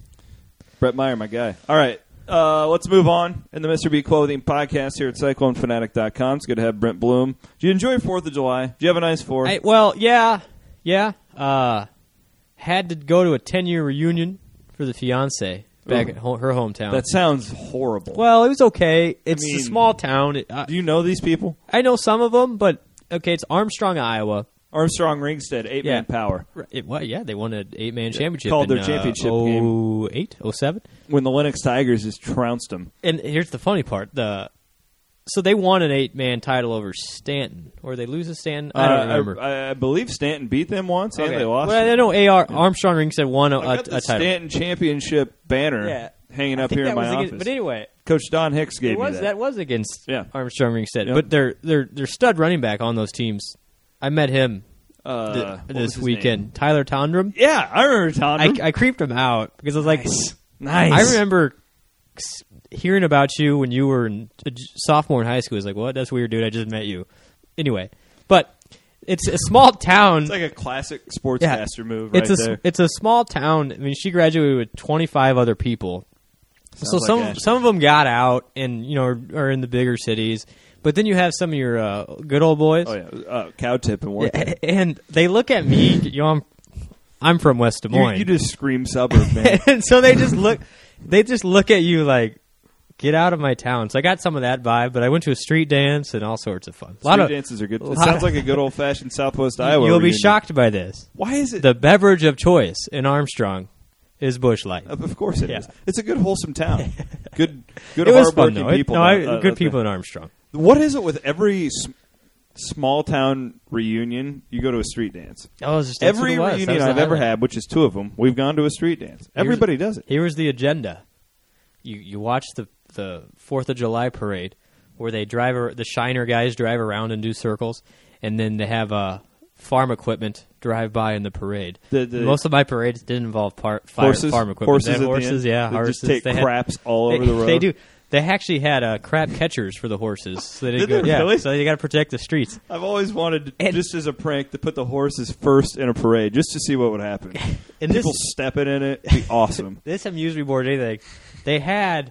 Brett Meyer, my guy. All right. Uh, let's move on in the Mister B Clothing podcast here at Cyclone Fanatic dot com. It's good to have Brent Bloom. Did you enjoy your fourth of July? Did you have a nice fourth? I, well, yeah. Yeah. Uh, had to go to a ten-year reunion for the fiancé back Ooh. at ho- her hometown. That sounds horrible. Well, it was okay. It's I mean, a small town. It, uh, do you know these people? I know some of them, but, okay, it's Armstrong, Iowa. Armstrong Ringstead, eight-man Yeah. power. It, what? Yeah, they won an eight-man championship. Called in, their championship uh, game. oh eight, oh seven When the Lennox Tigers just trounced them. And here's the funny part. The So they won an eight-man title over Stanton. Or they lose to Stanton? I don't uh, remember. I, I believe Stanton beat them once, okay. and they lost. Well, I know A R Armstrong Ringstead won a, I got a, the a title. Stanton championship banner Yeah. hanging I up think here that in my was office. against, but anyway, Coach Don Hicks gave it was, me that. that. was against Yeah. Armstrong Ringstead. Yep. But their their their stud running back on those teams, I met him Uh, th- what was this his weekend. name? Tyler Tondrum. Yeah, I remember Tom. I, I creeped him out because I was like, Nice. Nice. I remember s- hearing about you when you were in, a j- sophomore in high school. I was like, what? That's weird, dude. I just met you. Anyway, but it's a small town. It's like a classic Yeah. sportscaster move right it's a s- there. it's a small town. I mean, she graduated with twenty-five other people. Sounds so like some Ashley. some of them got out and you know are, are in the bigger cities. But then you have some of your uh, good old boys. Oh, yeah. Uh, cow tip and work. Yeah, and they look at me. You know, I'm I'm from West Des You, Moines. you just scream suburb, man. And so they just look they just look at you like, get out of my town. So I got some of that vibe, but I went to a street dance and all sorts of fun. A lot Street of, dances are good. It lot sounds of- like a good old fashioned Southwest Iowa. You'll be reunion. shocked by this. Why is it? The beverage of choice in Armstrong is Busch Light. Of course it Yeah. is. It's a good wholesome town. Good, good It was fun hardworking though. It- people. no, Uh, I, uh, good uh, people in Armstrong. What is it with every s- small town reunion? You go to a street dance. Oh, it was just, that's Every what it was. That reunion was the I've ever highlight. had, which is two of them, we've gone to a street dance. Everybody does it. Here was the agenda. You you watch the the Fourth of July parade where they drive ar- the Shiner guys drive around and do circles, and then they have uh, farm equipment drive by in the parade. The- the- Most of my parades didn't involve par- fire, Horses, farm equipment. horses, They had at the horses, end. yeah, They horses. just take They had- craps all they, over the road. They do. They actually had uh, crap catchers for the horses. So they didn't Did go, they yeah, really? so you got to protect the streets. I've always wanted, And- just as a prank, to put the horses first in a parade, just to see what would happen. And People this- stepping in it, it'd be awesome. This amused me more than anything. They had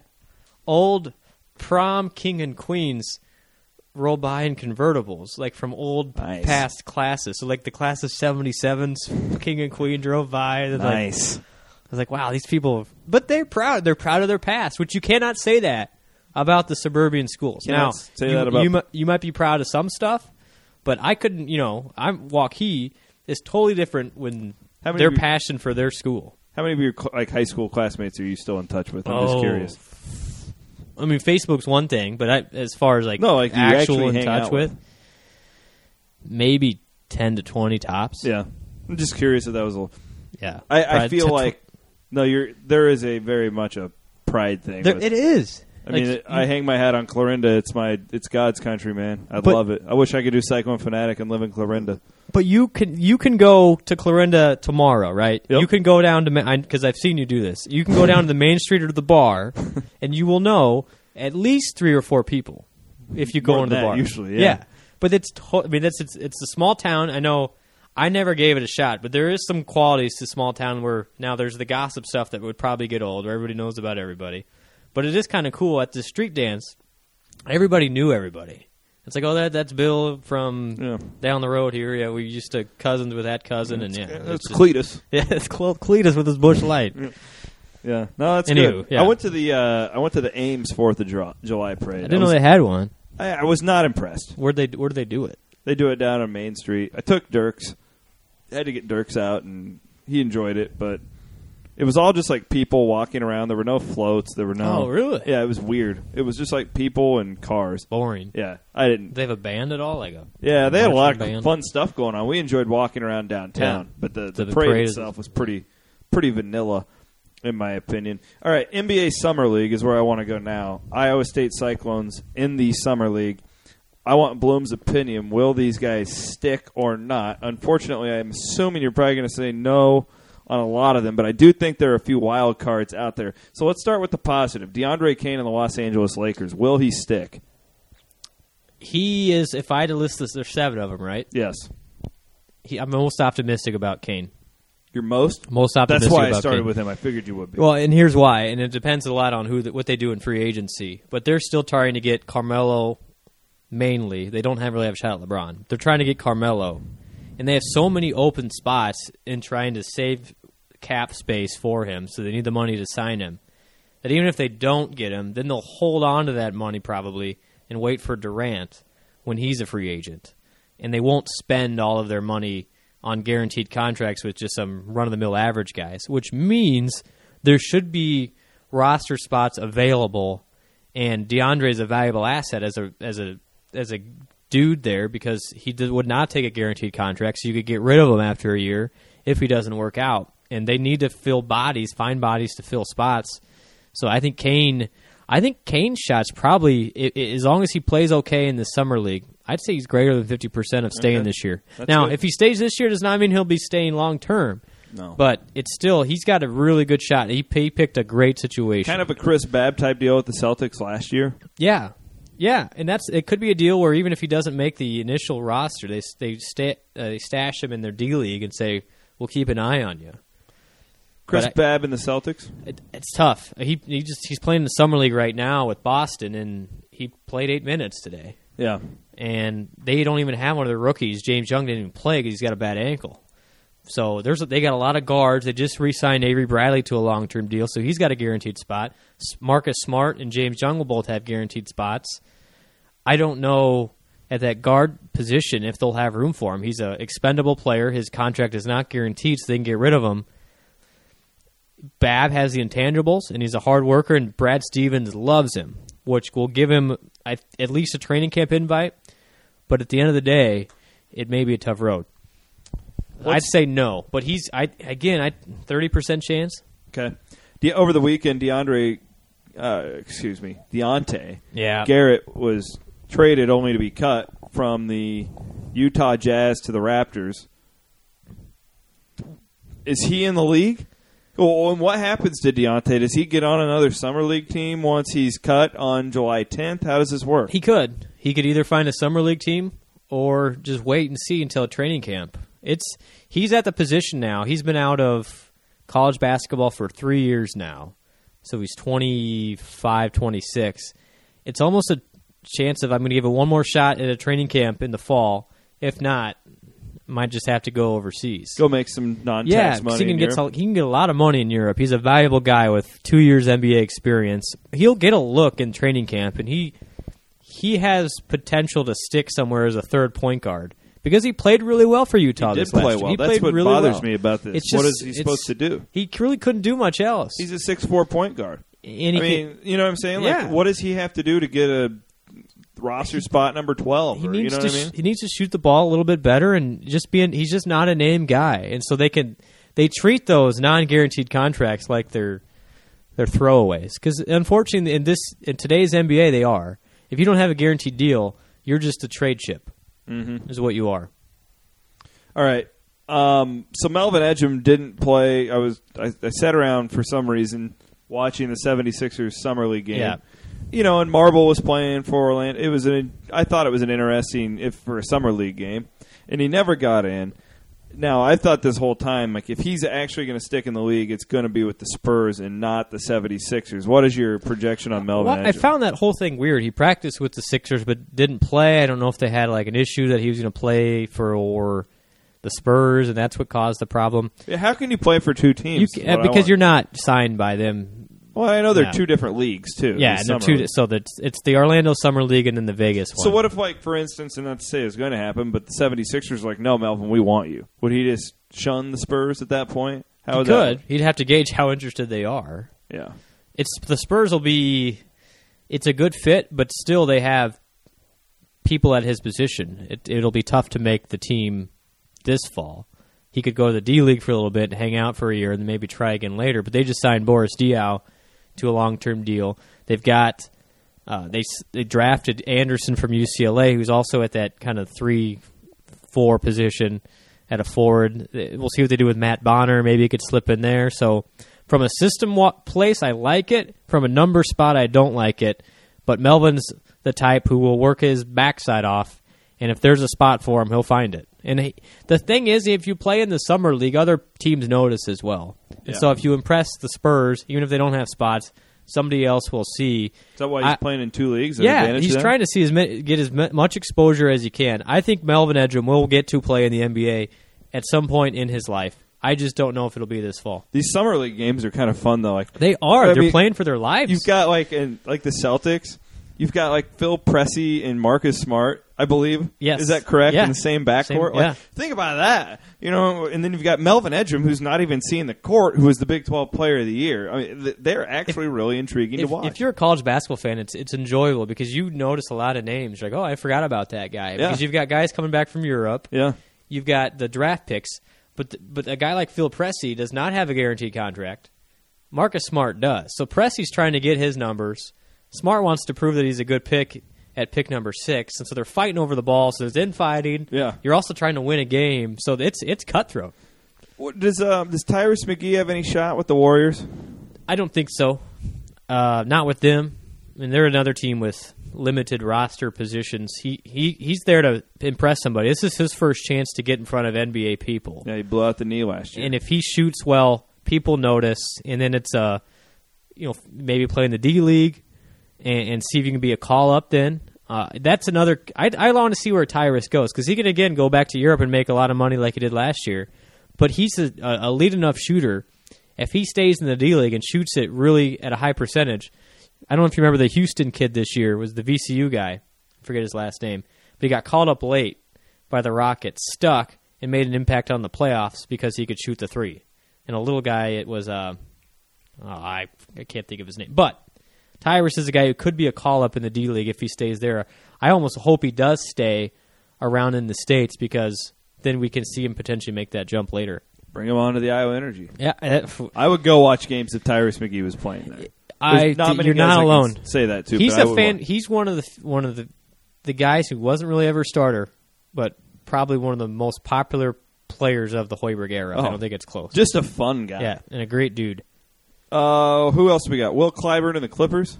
old prom king and queens roll by in convertibles, like from old Nice. past classes. So, like the class of seventy-sevens, king and queen drove by. And like, Nice. I was like, wow, these people. But they're proud. They're proud of their past, which you cannot say that about the suburban schools. Cannot Now, say you, that about- you, mi- you might be proud of some stuff, but I couldn't. You know, I'm Waukee is totally different when How many their of you- passion for their school. How many of your cl- like high school classmates are you still in touch with? I'm just Oh. curious. I mean, Facebook's one thing, but I, as far as like, No, like you actual actually in hang touch out with, with. maybe ten to twenty tops. Yeah, I'm just curious if that was a. yeah. I, I Pride feel to tw- like no, you're there is a very much a pride thing. there, with- it is. I Like, mean, it, I hang my hat on Clarinda. It's my, it's God's country, man. I But- love it. I wish I could do Cyclone Fanatic and live in Clarinda. But you can you can go to Clarinda tomorrow, right? Yep. You can go down to because I've seen you do this. You can go down to the main street or the bar, and you will know at least three or four people if you go More into the than that, bar. usually, yeah. But it's to- I mean it's it's it's a small town. I know. I never gave it a shot, but there is some qualities to small town where now there's the gossip stuff that would probably get old, where everybody knows about everybody. But it is kind of cool at the street dance. Everybody knew everybody. It's like, oh, that that's Bill from Yeah. down the road here. Yeah, we used to cousins with that cousin, and yeah, That's it's just- Cletus. yeah, it's Cle- Cletus with his bush light. Yeah, no, that's Anywho, good. yeah. I went to the uh, I went to the Ames Fourth of Ju- July parade. I didn't was, know they had one. I, I was not impressed. Where'd they Where did they do it? They do it down on Main Street. I took Dirks. I had to get Dirks out, and he enjoyed it, but it was all just like people walking around. There were no floats. There were no. Oh, really? Yeah, it was weird. It was just like people and cars. Boring. Yeah, I didn't. Do they have a band at all? Like a Yeah, they had a lot of marching band? fun stuff going on. We enjoyed walking around downtown, Yeah. but the, So the, the parade, parade is- itself was pretty pretty vanilla, in my opinion. All right, N B A Summer League is where I want to go now. Iowa State Cyclones in the Summer League. I want Bloom's opinion. Will these guys stick or not? Unfortunately, I'm assuming you're probably going to say no on a lot of them, but I do think there are a few wild cards out there. So let's start with the positive. DeAndre Kane and the Los Angeles Lakers. Will he stick? He is. If I had to list this, there's seven of them, right? Yes. He, I'm most optimistic about Kane. You're most? Most optimistic. That's why I about started Kane. with him. I figured you would be. Well, and here's why, and it depends a lot on who the, what they do in free agency. But they're still trying to get Carmelo. Mainly, they don't have really have a shot at LeBron. They're trying to get Carmelo, and they have so many open spots in trying to save cap space for him. So they need the money to sign him. That even if they don't get him, then they'll hold on to that money probably and wait for Durant when he's a free agent, and they won't spend all of their money on guaranteed contracts with just some run-of-the-mill average guys, which means there should be roster spots available, and DeAndre is a valuable asset as a as a as a dude there because he did, would not take a guaranteed contract, so you could get rid of him after a year if he doesn't work out. And they need to fill bodies, find bodies to fill spots. So I think Kane, I think Kane's shots probably, i- i- as long as he plays okay in the summer league, I'd say he's greater than fifty percent of staying Okay. this year. That's now, good. if he stays this year, does not mean he'll be staying long term. No. But it's still, he's got a really good shot. He, he picked a great situation. Kind of a Chris Babb type deal with the Celtics last year. Yeah, yeah, and that's it. Could be a deal where even if he doesn't make the initial roster, they they sta- uh, they stash him in their D League and say we'll keep an eye on you. Chris But I- Babb in the Celtics. It, it's tough. He he just he's playing the summer league right now with Boston, and he played eight minutes today. Yeah. And they don't even have one of their rookies. James Young didn't even play because he's got a bad ankle. So there's they got a lot of guards. They just re-signed Avery Bradley to a long-term deal, so he's got a guaranteed spot. S- Marcus Smart and James Young will both have guaranteed spots. I don't know at that guard position if they'll have room for him. He's an expendable player. His contract is not guaranteed, so they can get rid of him. Babb has the intangibles, and he's a hard worker, and Brad Stevens loves him, which will give him I, at least a training camp invite. But at the end of the day, it may be a tough road. I'd say no, but he's I again I thirty percent chance. Okay. De- over the weekend, DeAndre, uh, excuse me, Deontay Yeah. Garrett was traded only to be cut from the Utah Jazz to the Raptors. Is he in the league? Well, and what happens to Deontay? Does he get on another summer league team once he's cut on July tenth? How does this work? He could. He could either find a summer league team or just wait and see until a training camp. It's he's at the position now. He's been out of college basketball for three years now. So he's twenty-five, twenty-six. It's almost a chance of I'm going to give it one more shot at a training camp in the fall. If not, might just have to go overseas. Go make some non-tax Yeah, 'cause money. he can in get Europe. he can get a lot of money in Europe. He's a valuable guy with two years N B A experience. He'll get a look in training camp, and he he has potential to stick somewhere as a third point guard because he played really well for Utah. He did this last play year. well. He That's played what really bothers well. me about this. It's What just- is he it's- supposed to do? He really couldn't do much else. He's a six foot four point guard. and he I mean, can- you know what I'm saying? Like, Yeah. what does he have to do to get a roster spot number twelve? he Or, needs you know to what I mean? sh- he needs to shoot the ball a little bit better and just be. An, he's just not a name guy, and so they can they treat those non guaranteed contracts like they're They're throwaways. Because unfortunately, in this in today's N B A, they are. If you don't have a guaranteed deal, you're just a trade chip. Mm-hmm. Is what you are. All right. Um, so Melvin Edgem didn't play. I was I, I sat around for some reason watching the seventy-sixers Summer League game. Yeah. You know, and Marble was playing for Orlando. It was an I thought it was an interesting if for a Summer League game, and he never got in. Now, I thought this whole time, like, if he's actually going to stick in the league, it's going to be with the Spurs and not the seventy-sixers. What is your projection on Melvin Well, Edgem? I found that whole thing weird. He practiced with the Sixers but didn't play. I don't know if they had, like, an issue that he was going to play for or the Spurs, and that's what caused the problem. Yeah, how can you play for two teams? You, uh, because you're not signed by them. Well, I know they're Yeah. two different leagues, too. Yeah, and they're two, so that's, it's the Orlando Summer League and then the Vegas one. So what if, like, for instance, and not to say it's going to happen, but the seventy-sixers are like, no, Melvin, we want you. Would he just shun the Spurs at that point? How he would could. that He'd have to gauge how interested they are. Yeah. It's the Spurs will be. It's a good fit, but still they have people at his position. It, it'll be tough to make the team this fall. He could go to the D League for a little bit, hang out for a year, and then maybe try again later. But they just signed Boris Diaw to a long-term deal. They've got uh, they they drafted Anderson from U C L A, who's also at that kind of three, four position at a forward. We'll see what they do with Matt Bonner. Maybe he could slip in there. So from a system wa- place, I like it. From a number spot, I don't like it. But Melvin's the type who will work his backside off, and if there's a spot for him, he'll find it. And he, the thing is, if you play in the Summer League, other teams notice as well. And Yeah. so if you impress the Spurs, even if they don't have spots, somebody else will see. Is that why he's I- playing in two leagues? Yeah, he's trying to see as ma- get as mu- much exposure as he can. I think Melvin Edgem will get to play in the N B A at some point in his life. I just don't know if it'll be this fall. These Summer League games are kind of fun, though. Like They are. I They're mean, playing for their lives. You've got, like, in, like the Celtics, you've got, like, Phil Pressey and Marcus Smart, I believe. Yes. Is that correct? Yeah. In the same backcourt? Same- Like, yeah. think about that. You know, and then you've got Melvin Edgem, who's not even seeing the court, who was the Big twelve Player of the Year. I mean, th- they're actually really intriguing if, to watch. if you're a college basketball fan, it's it's enjoyable because you notice a lot of names. You're like, oh, I forgot about that guy. Yeah. Because you've got guys coming back from Europe. yeah. You've got the draft picks. But th- but a guy like Phil Pressey does not have a guaranteed contract. Marcus Smart does. So Pressey's trying to get his numbers. Smart wants to prove that he's a good pick at pick number six, and so they're fighting over the ball. So there's infighting. Yeah. You're also trying to win a game, so it's it's cutthroat. What, does um, does Tyrese McGee have any shot with the Warriors? I don't think so. Uh, not with them. I mean, they're another team with limited roster positions. He he he's there to impress somebody. This is his first chance to get in front of N B A people. Yeah, he blew out the knee last year. And if he shoots well, people notice, and then it's uh, you know, maybe play in the D League and, and see if you can be a call up. Then uh, that's another. I I want to see where Tyrese goes because he can again go back to Europe and make a lot of money like he did last year. But he's a, a elite enough shooter. If he stays in the D League and shoots it really at a high percentage, I don't know if you remember the Houston kid this year was the V C U guy. I forget his last name, but he got called up late by the Rockets, stuck, and made an impact on the playoffs because he could shoot the three. And a little guy, it was uh, oh, I I can't think of his name, but Tyrese is a guy who could be a call up in the D League if he stays there. I almost hope he does stay around in the States because then we can see him potentially make that jump later. Bring him on to the Iowa Energy. Yeah, I would go watch games if Tyrese McGee was playing there. I There's not many you're guys not I can alone. say that too. He's but I a would fan. watch. He's one of the one of the the guys who wasn't really ever a starter, but probably one of the most popular players of the Hoiberg era. Oh. I don't think it's close. Just a fun guy. Yeah, and a great dude. Uh, who else we got? Will Clyburn and the Clippers.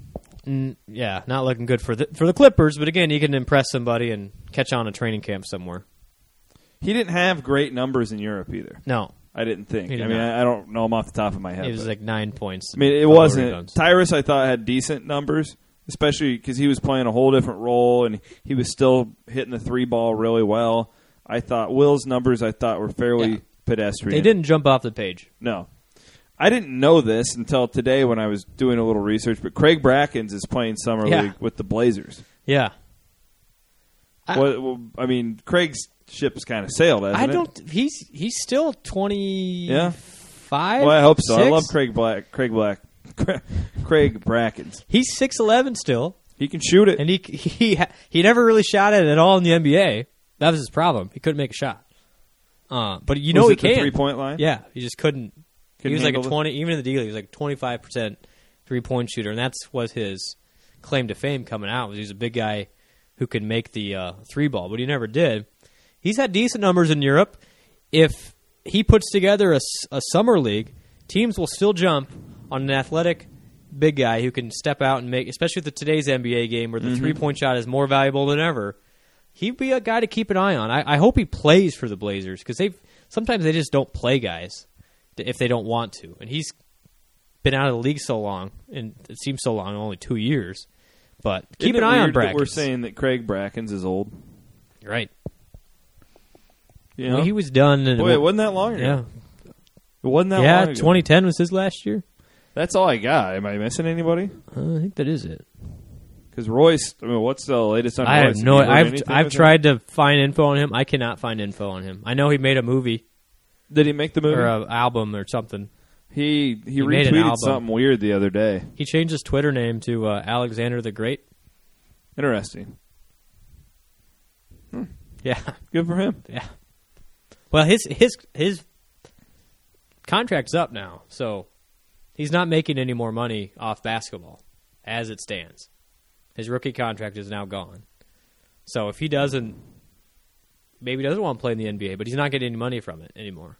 Mm, yeah, not looking good for the for the Clippers, but again, he can impress somebody and catch on a training camp somewhere. He didn't have great numbers in Europe either. No, I didn't think. He I did mean, not. I, I don't know him off the top of my head. it was but- like nine points. I mean, it couple wasn't. rebounds. Tyrese, I thought, had decent numbers, especially because he was playing a whole different role and he was still hitting the three ball really well. I thought Will's numbers, I thought, were fairly Yeah. pedestrian. They didn't jump off the page. No. I didn't know this until today when I was doing a little research, but Craig Brackens is playing Summer Yeah. League with the Blazers. Yeah, I- What, well, I mean, Craig's ship's kind of sailed, hasn't I it? don't. He's he's still twenty. Yeah. Five. Well, I hope so. I six? love Craig Black. Craig Black. Craig Brackens. He's six eleven still, He can shoot it. and he he he never really shot it at all in the N B A. That was his problem. He couldn't make a shot. Uh, but you know Was he it the can. three-point line? Yeah, he just couldn't Can he was like a handle twenty, even in the D League, he was like twenty-five percent three point shooter, and that's was his claim to fame coming out. Was he was a big guy who could make the uh, three ball, but he never did. He's had decent numbers in Europe. If he puts together a, a summer league, teams will still jump on an athletic big guy who can step out and make, especially with today's N B A game where the mm-hmm. three-point shot is more valuable than ever. He'd be a guy to keep an eye on. I, I hope he plays for the Blazers because they sometimes they just don't play guys if they don't want to. And he's been out of the league so long, and it seems so long, only two years. But keep Isn't an it eye on weird that Brackens. We're saying that Craig Brackens is old. Right. You know? Well, he was done. In, Boy, it wasn't that long ago. Yeah. It wasn't that yeah, long ago. twenty ten was his last year. That's all I got. Am I missing anybody? Uh, I think that is it. Because Royce, I mean, what's the latest on I Royce? have no. you heard I've anything I've with him? tried to find info on him. I cannot find info on him. I know he made a movie Did he make the movie? or an album or something. he he, he made an retweeted album. something weird the other day. He changed his Twitter name to uh, Alexander the Great. Interesting. Yeah, Good for him. yeah. Well, his his his contract's up now, so he's not making any more money off basketball as it stands. His rookie contract is now gone. So if he doesn't, maybe he doesn't want to play in the N B A, but he's not getting any money from it anymore.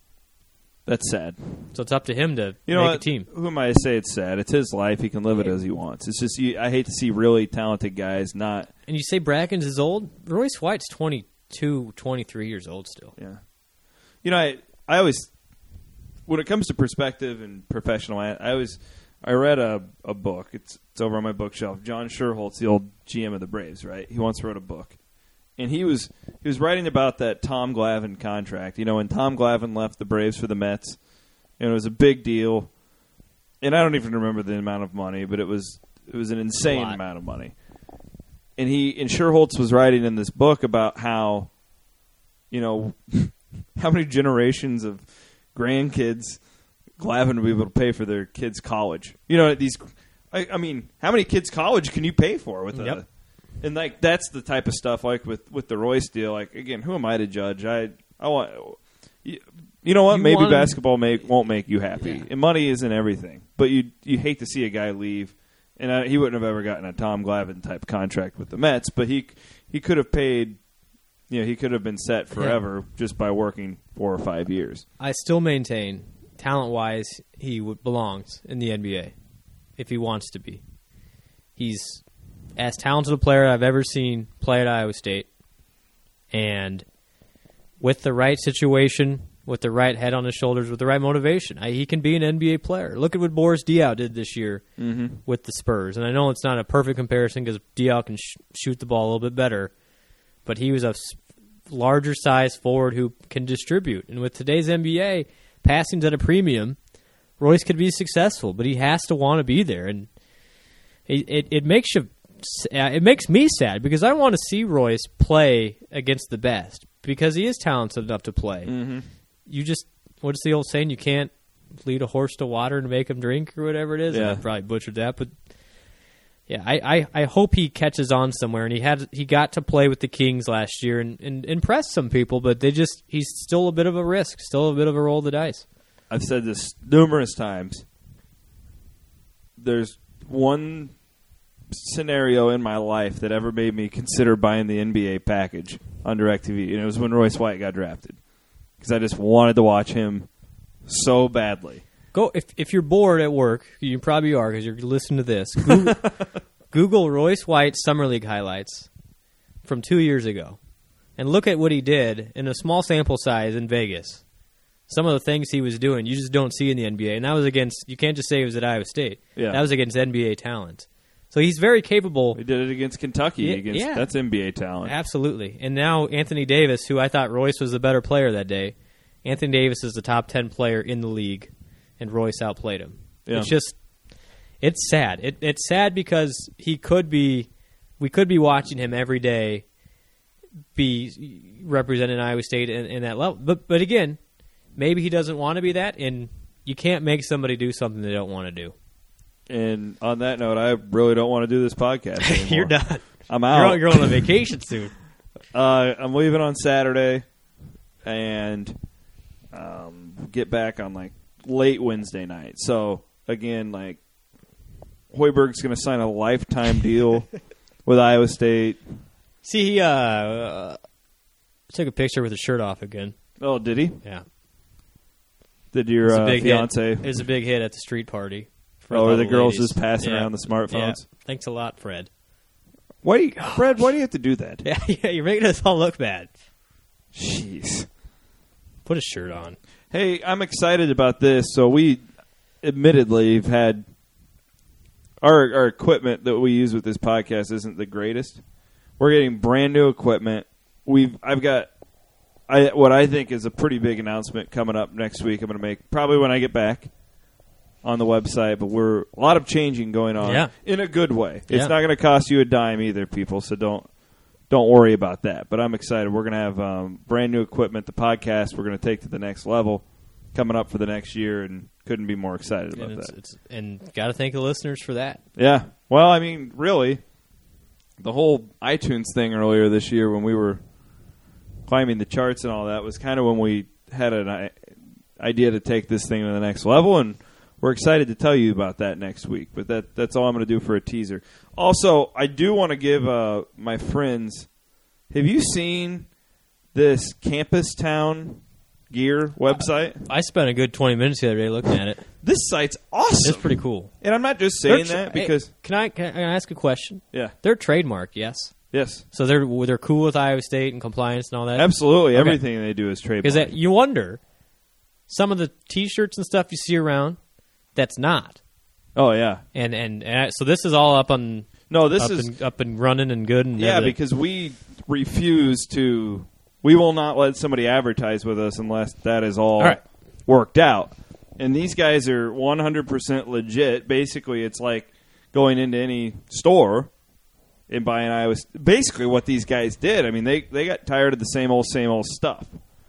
That's sad. So it's up to him to You know make what? a team. Who am I to say it's sad? It's his life. He can live it as he wants. It's just you, I hate to see really talented guys not. And you say Brackens is old? Royce White's twenty-two, twenty-three years old still. Yeah. You know, I I always when it comes to perspective and professional, I, I always I read a a book. It's it's over on my bookshelf. John Sherholtz, the old G M of the Braves, right? He once wrote a book. And he was he was writing about that Tom Glavine contract. You know, when Tom Glavine left the Braves for the Mets, and it was a big deal. And I don't even remember the amount of money, but it was it was an insane amount of money. And he and Sherholtz was writing in this book about how, you know, how many generations of grandkids Glavine would be able to pay for their kids' college. You know, these. I, I mean, how many kids' college can you pay for with Yep. a? And like that's the type of stuff like with, with the Royce deal. Like again, who am I to judge? I I want you, you know what? You Maybe want- basketball make won't make you happy, Yeah. and money isn't everything. But you you hate to see a guy leave, and I, he wouldn't have ever gotten a Tom Glavine type contract with the Mets. But he he could have paid, you know, he could have been set forever yeah. just by working four or five years. I still maintain, talent-wise, he would, belongs in the N B A if he wants to be. He's as talented a player I've ever seen play at Iowa State. And with the right situation, with the right head on his shoulders, with the right motivation, I, he can be an N B A player. Look at what Boris Diaw did this year mm-hmm. with the Spurs. And I know it's not a perfect comparison because Diaw can sh- shoot the ball a little bit better, but he was a larger size forward who can distribute. And with today's N B A, passing's at a premium. Royce could be successful, but he has to want to be there. And it, it, it makes you... It makes me sad because I want to see Royce play against the best because he is talented enough to play. Mm-hmm. You just, what's the old saying? You can't lead a horse to water and make him drink or whatever it is. Yeah. I probably butchered that, but yeah, I, I, I hope he catches on somewhere. And he had he got to play with the Kings last year and, and impressed some people, but they just he's still a bit of a risk, still a bit of a roll of the dice. I've said this numerous times. There's one scenario in my life that ever made me consider buying the N B A package on DirecTV, and it was when Royce White got drafted because I just wanted to watch him so badly. Go if if you're bored at work, you probably are because you're listening to this. Google, Google Royce White Summer League highlights from two years ago, and look at what he did in a small sample size in Vegas. Some of the things he was doing, you just don't see in the N B A, and that was against. You can't just say it was at Iowa State. Yeah. That was against N B A talent. So he's very capable. He did it against Kentucky. Yeah, against yeah. That's N B A talent. Absolutely. And now Anthony Davis, who I thought Royce was the better player that day, Anthony Davis is the top ten player in the league, and Royce outplayed him. Yeah. It's just, it's sad. It, it's sad because he could be, we could be watching him every day be representing Iowa State in, in that level. But but again, maybe he doesn't want to be that, and you can't make somebody do something they don't want to do. And on that note, I really don't want to do this podcast anymore. You're done. I'm out. You're, you're on a vacation soon. Uh, I'm leaving on Saturday, and um, get back on like late Wednesday night. So again, like Hoiberg's going to sign a lifetime deal with Iowa State. See, he uh, uh, took a picture with his shirt off again. Oh, did he? Yeah. Did your uh, fiance? Hit. It was a big hit at the street party. Oh, are the girls ladies. just passing yeah. around the smartphones? Yeah. Thanks a lot, Fred. Why, do you, Fred? Why do you have to do that? Yeah, yeah, you're making us all look bad. Jeez. Put a shirt on. Hey, I'm excited about this. So we, admittedly, have had our our equipment that we use with this podcast isn't the greatest. We're getting brand new equipment. We've I've got I what I think is a pretty big announcement coming up next week. I'm going to make probably when I get back on the website. But we're a lot of changing going on yeah. in a good way. It's yeah. not going to cost you a dime either, people. So don't. Don't worry about that. But I'm excited. We're going to have um, brand new equipment. The podcast we're going to take to the next level coming up for the next year, and couldn't be more excited about and it's, that. It's, and got to thank the listeners for that. Yeah. Well, I mean, really, the whole iTunes thing earlier this year when we were climbing the charts and all that was kind of when we had an I- idea to take this thing to the next level, and we're excited to tell you about that next week. But that that's all I'm going to do for a teaser. Also, I do want to give uh, my friends, have you seen this Campus Town Gear website? I spent a good twenty minutes the other day looking at it. This site's awesome. It's pretty cool. And I'm not just saying They're that tra- because... Hey, can, I, can I ask a question? Yeah. They're trademarked, yes? Yes. So they're they're cool with Iowa State and compliance and all that? Absolutely. Okay. Everything they do is trademarked. Because you wonder, some of the T-shirts and stuff you see around, that's not. Oh, yeah. And and, and I, so this is all up on No, this up is... and, up and running and good and Yeah, everything. because we refuse to... We will not let somebody advertise with us unless that is all, all right. worked out. And these guys are one hundred percent legit. Basically, it's like going into any store and buying Iowa... Basically, what these guys did, I mean, they, they got tired of the same old, same old stuff.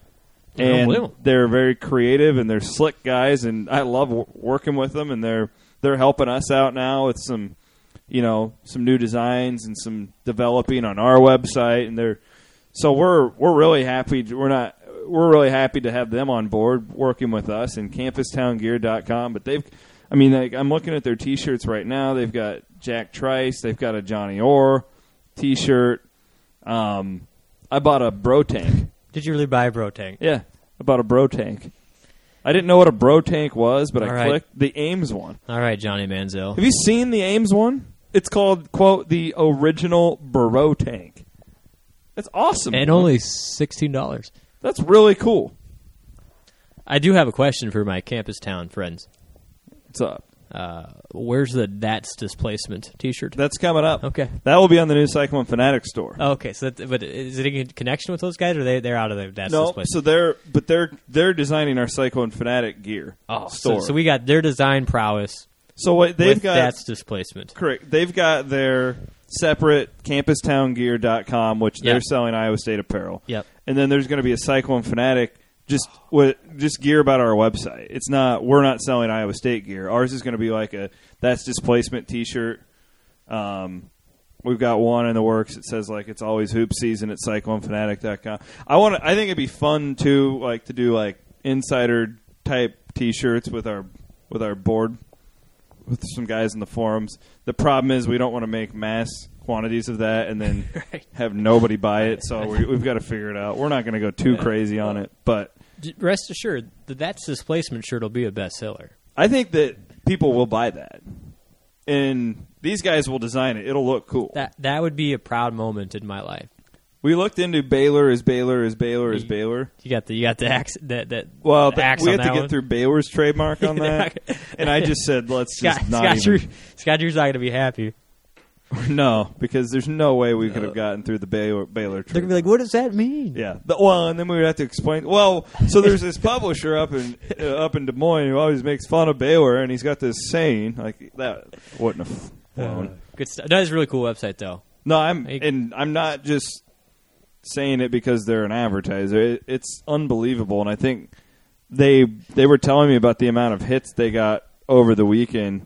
And they're very creative, and they're slick guys, and I love w- working with them, and they're they're helping us out now with some, you know, some new designs and some developing on our website, and they're so we're we're really happy. To, we're not we're really happy to have them on board working with us and campus town gear dot com. But they've, I mean, like, I'm looking at their T-shirts right now. They've got Jack Trice, they've got a Johnny Orr T-shirt. Um, I bought a Bro Tank. Did you really buy a Bro Tank? Yeah, I bought a Bro Tank. I didn't know what a Bro Tank was, but All I right. clicked the Ames one. All right, Johnny Manziel. Have you seen the Ames one? It's called, quote, the original Bro Tank. That's awesome. And man. only sixteen dollars. That's really cool. I do have a question for my Campus Town friends. What's up? Uh, where's the That's Displacement T-shirt? That's coming up. Okay. That will be on the new Cyclone Fanatic store. Okay, so that, but is it in connection with those guys, or they they're out of the That's No, Displacement? so they're but they're they're designing our Cyclone Fanatic gear oh, store. So, so we got their design prowess. So what they've with got That's Displacement. Correct. They've got their separate campus town gear dot com, which they're Yep. selling Iowa State apparel. Yep. And then there's going to be a Cyclone Fanatic just with just gear about our website. It's not we're not selling Iowa State gear. Ours is going to be like a That's Displacement T-shirt. Um, we've got one in the works. It says like it's always hoop season at cyclone fanatic dot com. I want I think it'd be fun too, like to do like insider type T-shirts with our with our board with some guys in the forums. The problem is we don't want to make mass quantities of that and then Right. have nobody buy it. So we, we've got to figure it out. We're not going to go too crazy on it, but J- Rest assured, the That's Displacement shirt will be a bestseller. I think that people will buy that, and these guys will design it. It'll look cool. That that would be a proud moment in my life. We looked into Baylor is Baylor is Baylor is You- Baylor. You got the you got the axe that that Well, the th- axe we on had to that get one. through Baylor's trademark on that, and I just said, let's just Scott, not Scott, even. Drew, Scott Drew's not going to be happy. No, because there's no way we could have gotten through the Baylor Baylor They're going to be trademark. like, what does that mean? Yeah, the, well, and then we would have to explain. Well, so there's this publisher up in uh, up in Des Moines who always makes fun of Baylor, and he's got this saying like that wouldn't have flown. Good stuff. That is a really cool website, though. No, I'm Hey. and I'm not just saying it because they're an advertiser. It, it's unbelievable, and I think they they were telling me about the amount of hits they got over the weekend,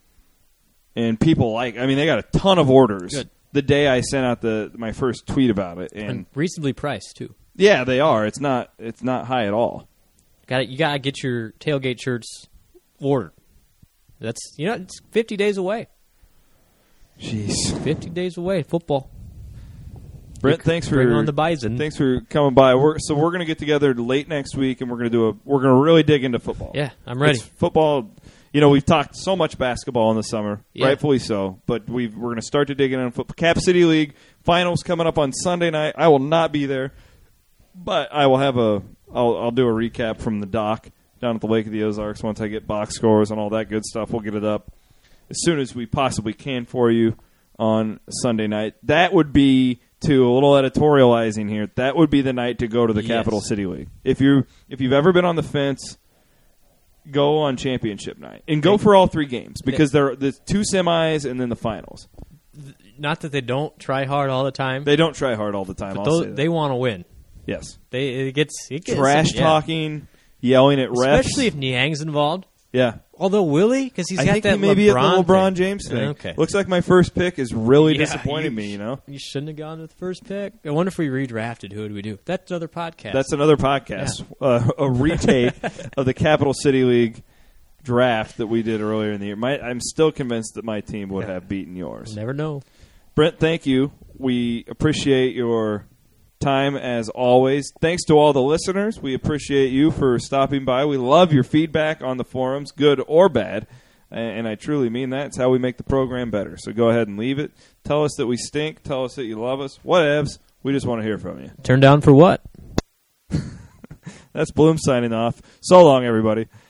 and people like. I mean, they got a ton of orders. Good. The day I sent out the my first tweet about it, and, And reasonably priced, too. yeah, they are. It's not it's not high at all. Got you got to get your tailgate shirts ordered. That's you know it's fifty days away. Jeez, fifty days away. Football. Brent, thanks for bring on the Bison. Thanks for coming by. We're, so we're going to get together late next week, and we're going to do a. We're going to really dig into football. Yeah, I'm ready. It's football. You know, we've talked so much basketball in the summer, yeah. rightfully so. But we've, we're going to start to dig in on football. Cap City League finals coming up on Sunday night. I will not be there, but I will have a. I'll, I'll do a recap from the dock down at the Lake of the Ozarks once I get box scores and all that good stuff. We'll get it up as soon as we possibly can for you on Sunday night. That would be. To a little editorializing here, that would be the night to go to the yes. Capital City League. If you if you've ever been on the fence, go on championship night and go for all three games because there are the two semis and then the finals. Not that they don't try hard all the time. They don't try hard all the time. But I'll those, say that. They want to win. Yes, they it gets, it gets trash yeah. talking, yelling at refs, especially if Niang's involved. Yeah. Although Willie, because he's I got think that he may be at the LeBron LeBron thing. James thing. Okay. Looks like my first pick is really yeah, disappointing you, me, you know? You shouldn't have gone with the first pick. I wonder if we redrafted, who would we do? That's another podcast. That's another podcast. Yeah. Uh, a retake of the Capital City League draft that we did earlier in the year. My, I'm still convinced that my team would have beaten yours. Never know. Brent, thank you. We appreciate your time as always. Thanks to all the listeners. We appreciate you for stopping by. We love your feedback on the forums, good or bad. And I truly mean that. It's how we make the program better. So go ahead and leave it. Tell us that we stink. Tell us that you love us. Whatevs. We just want to hear from you. Turn down for what? That's Bloom signing off. So long, everybody.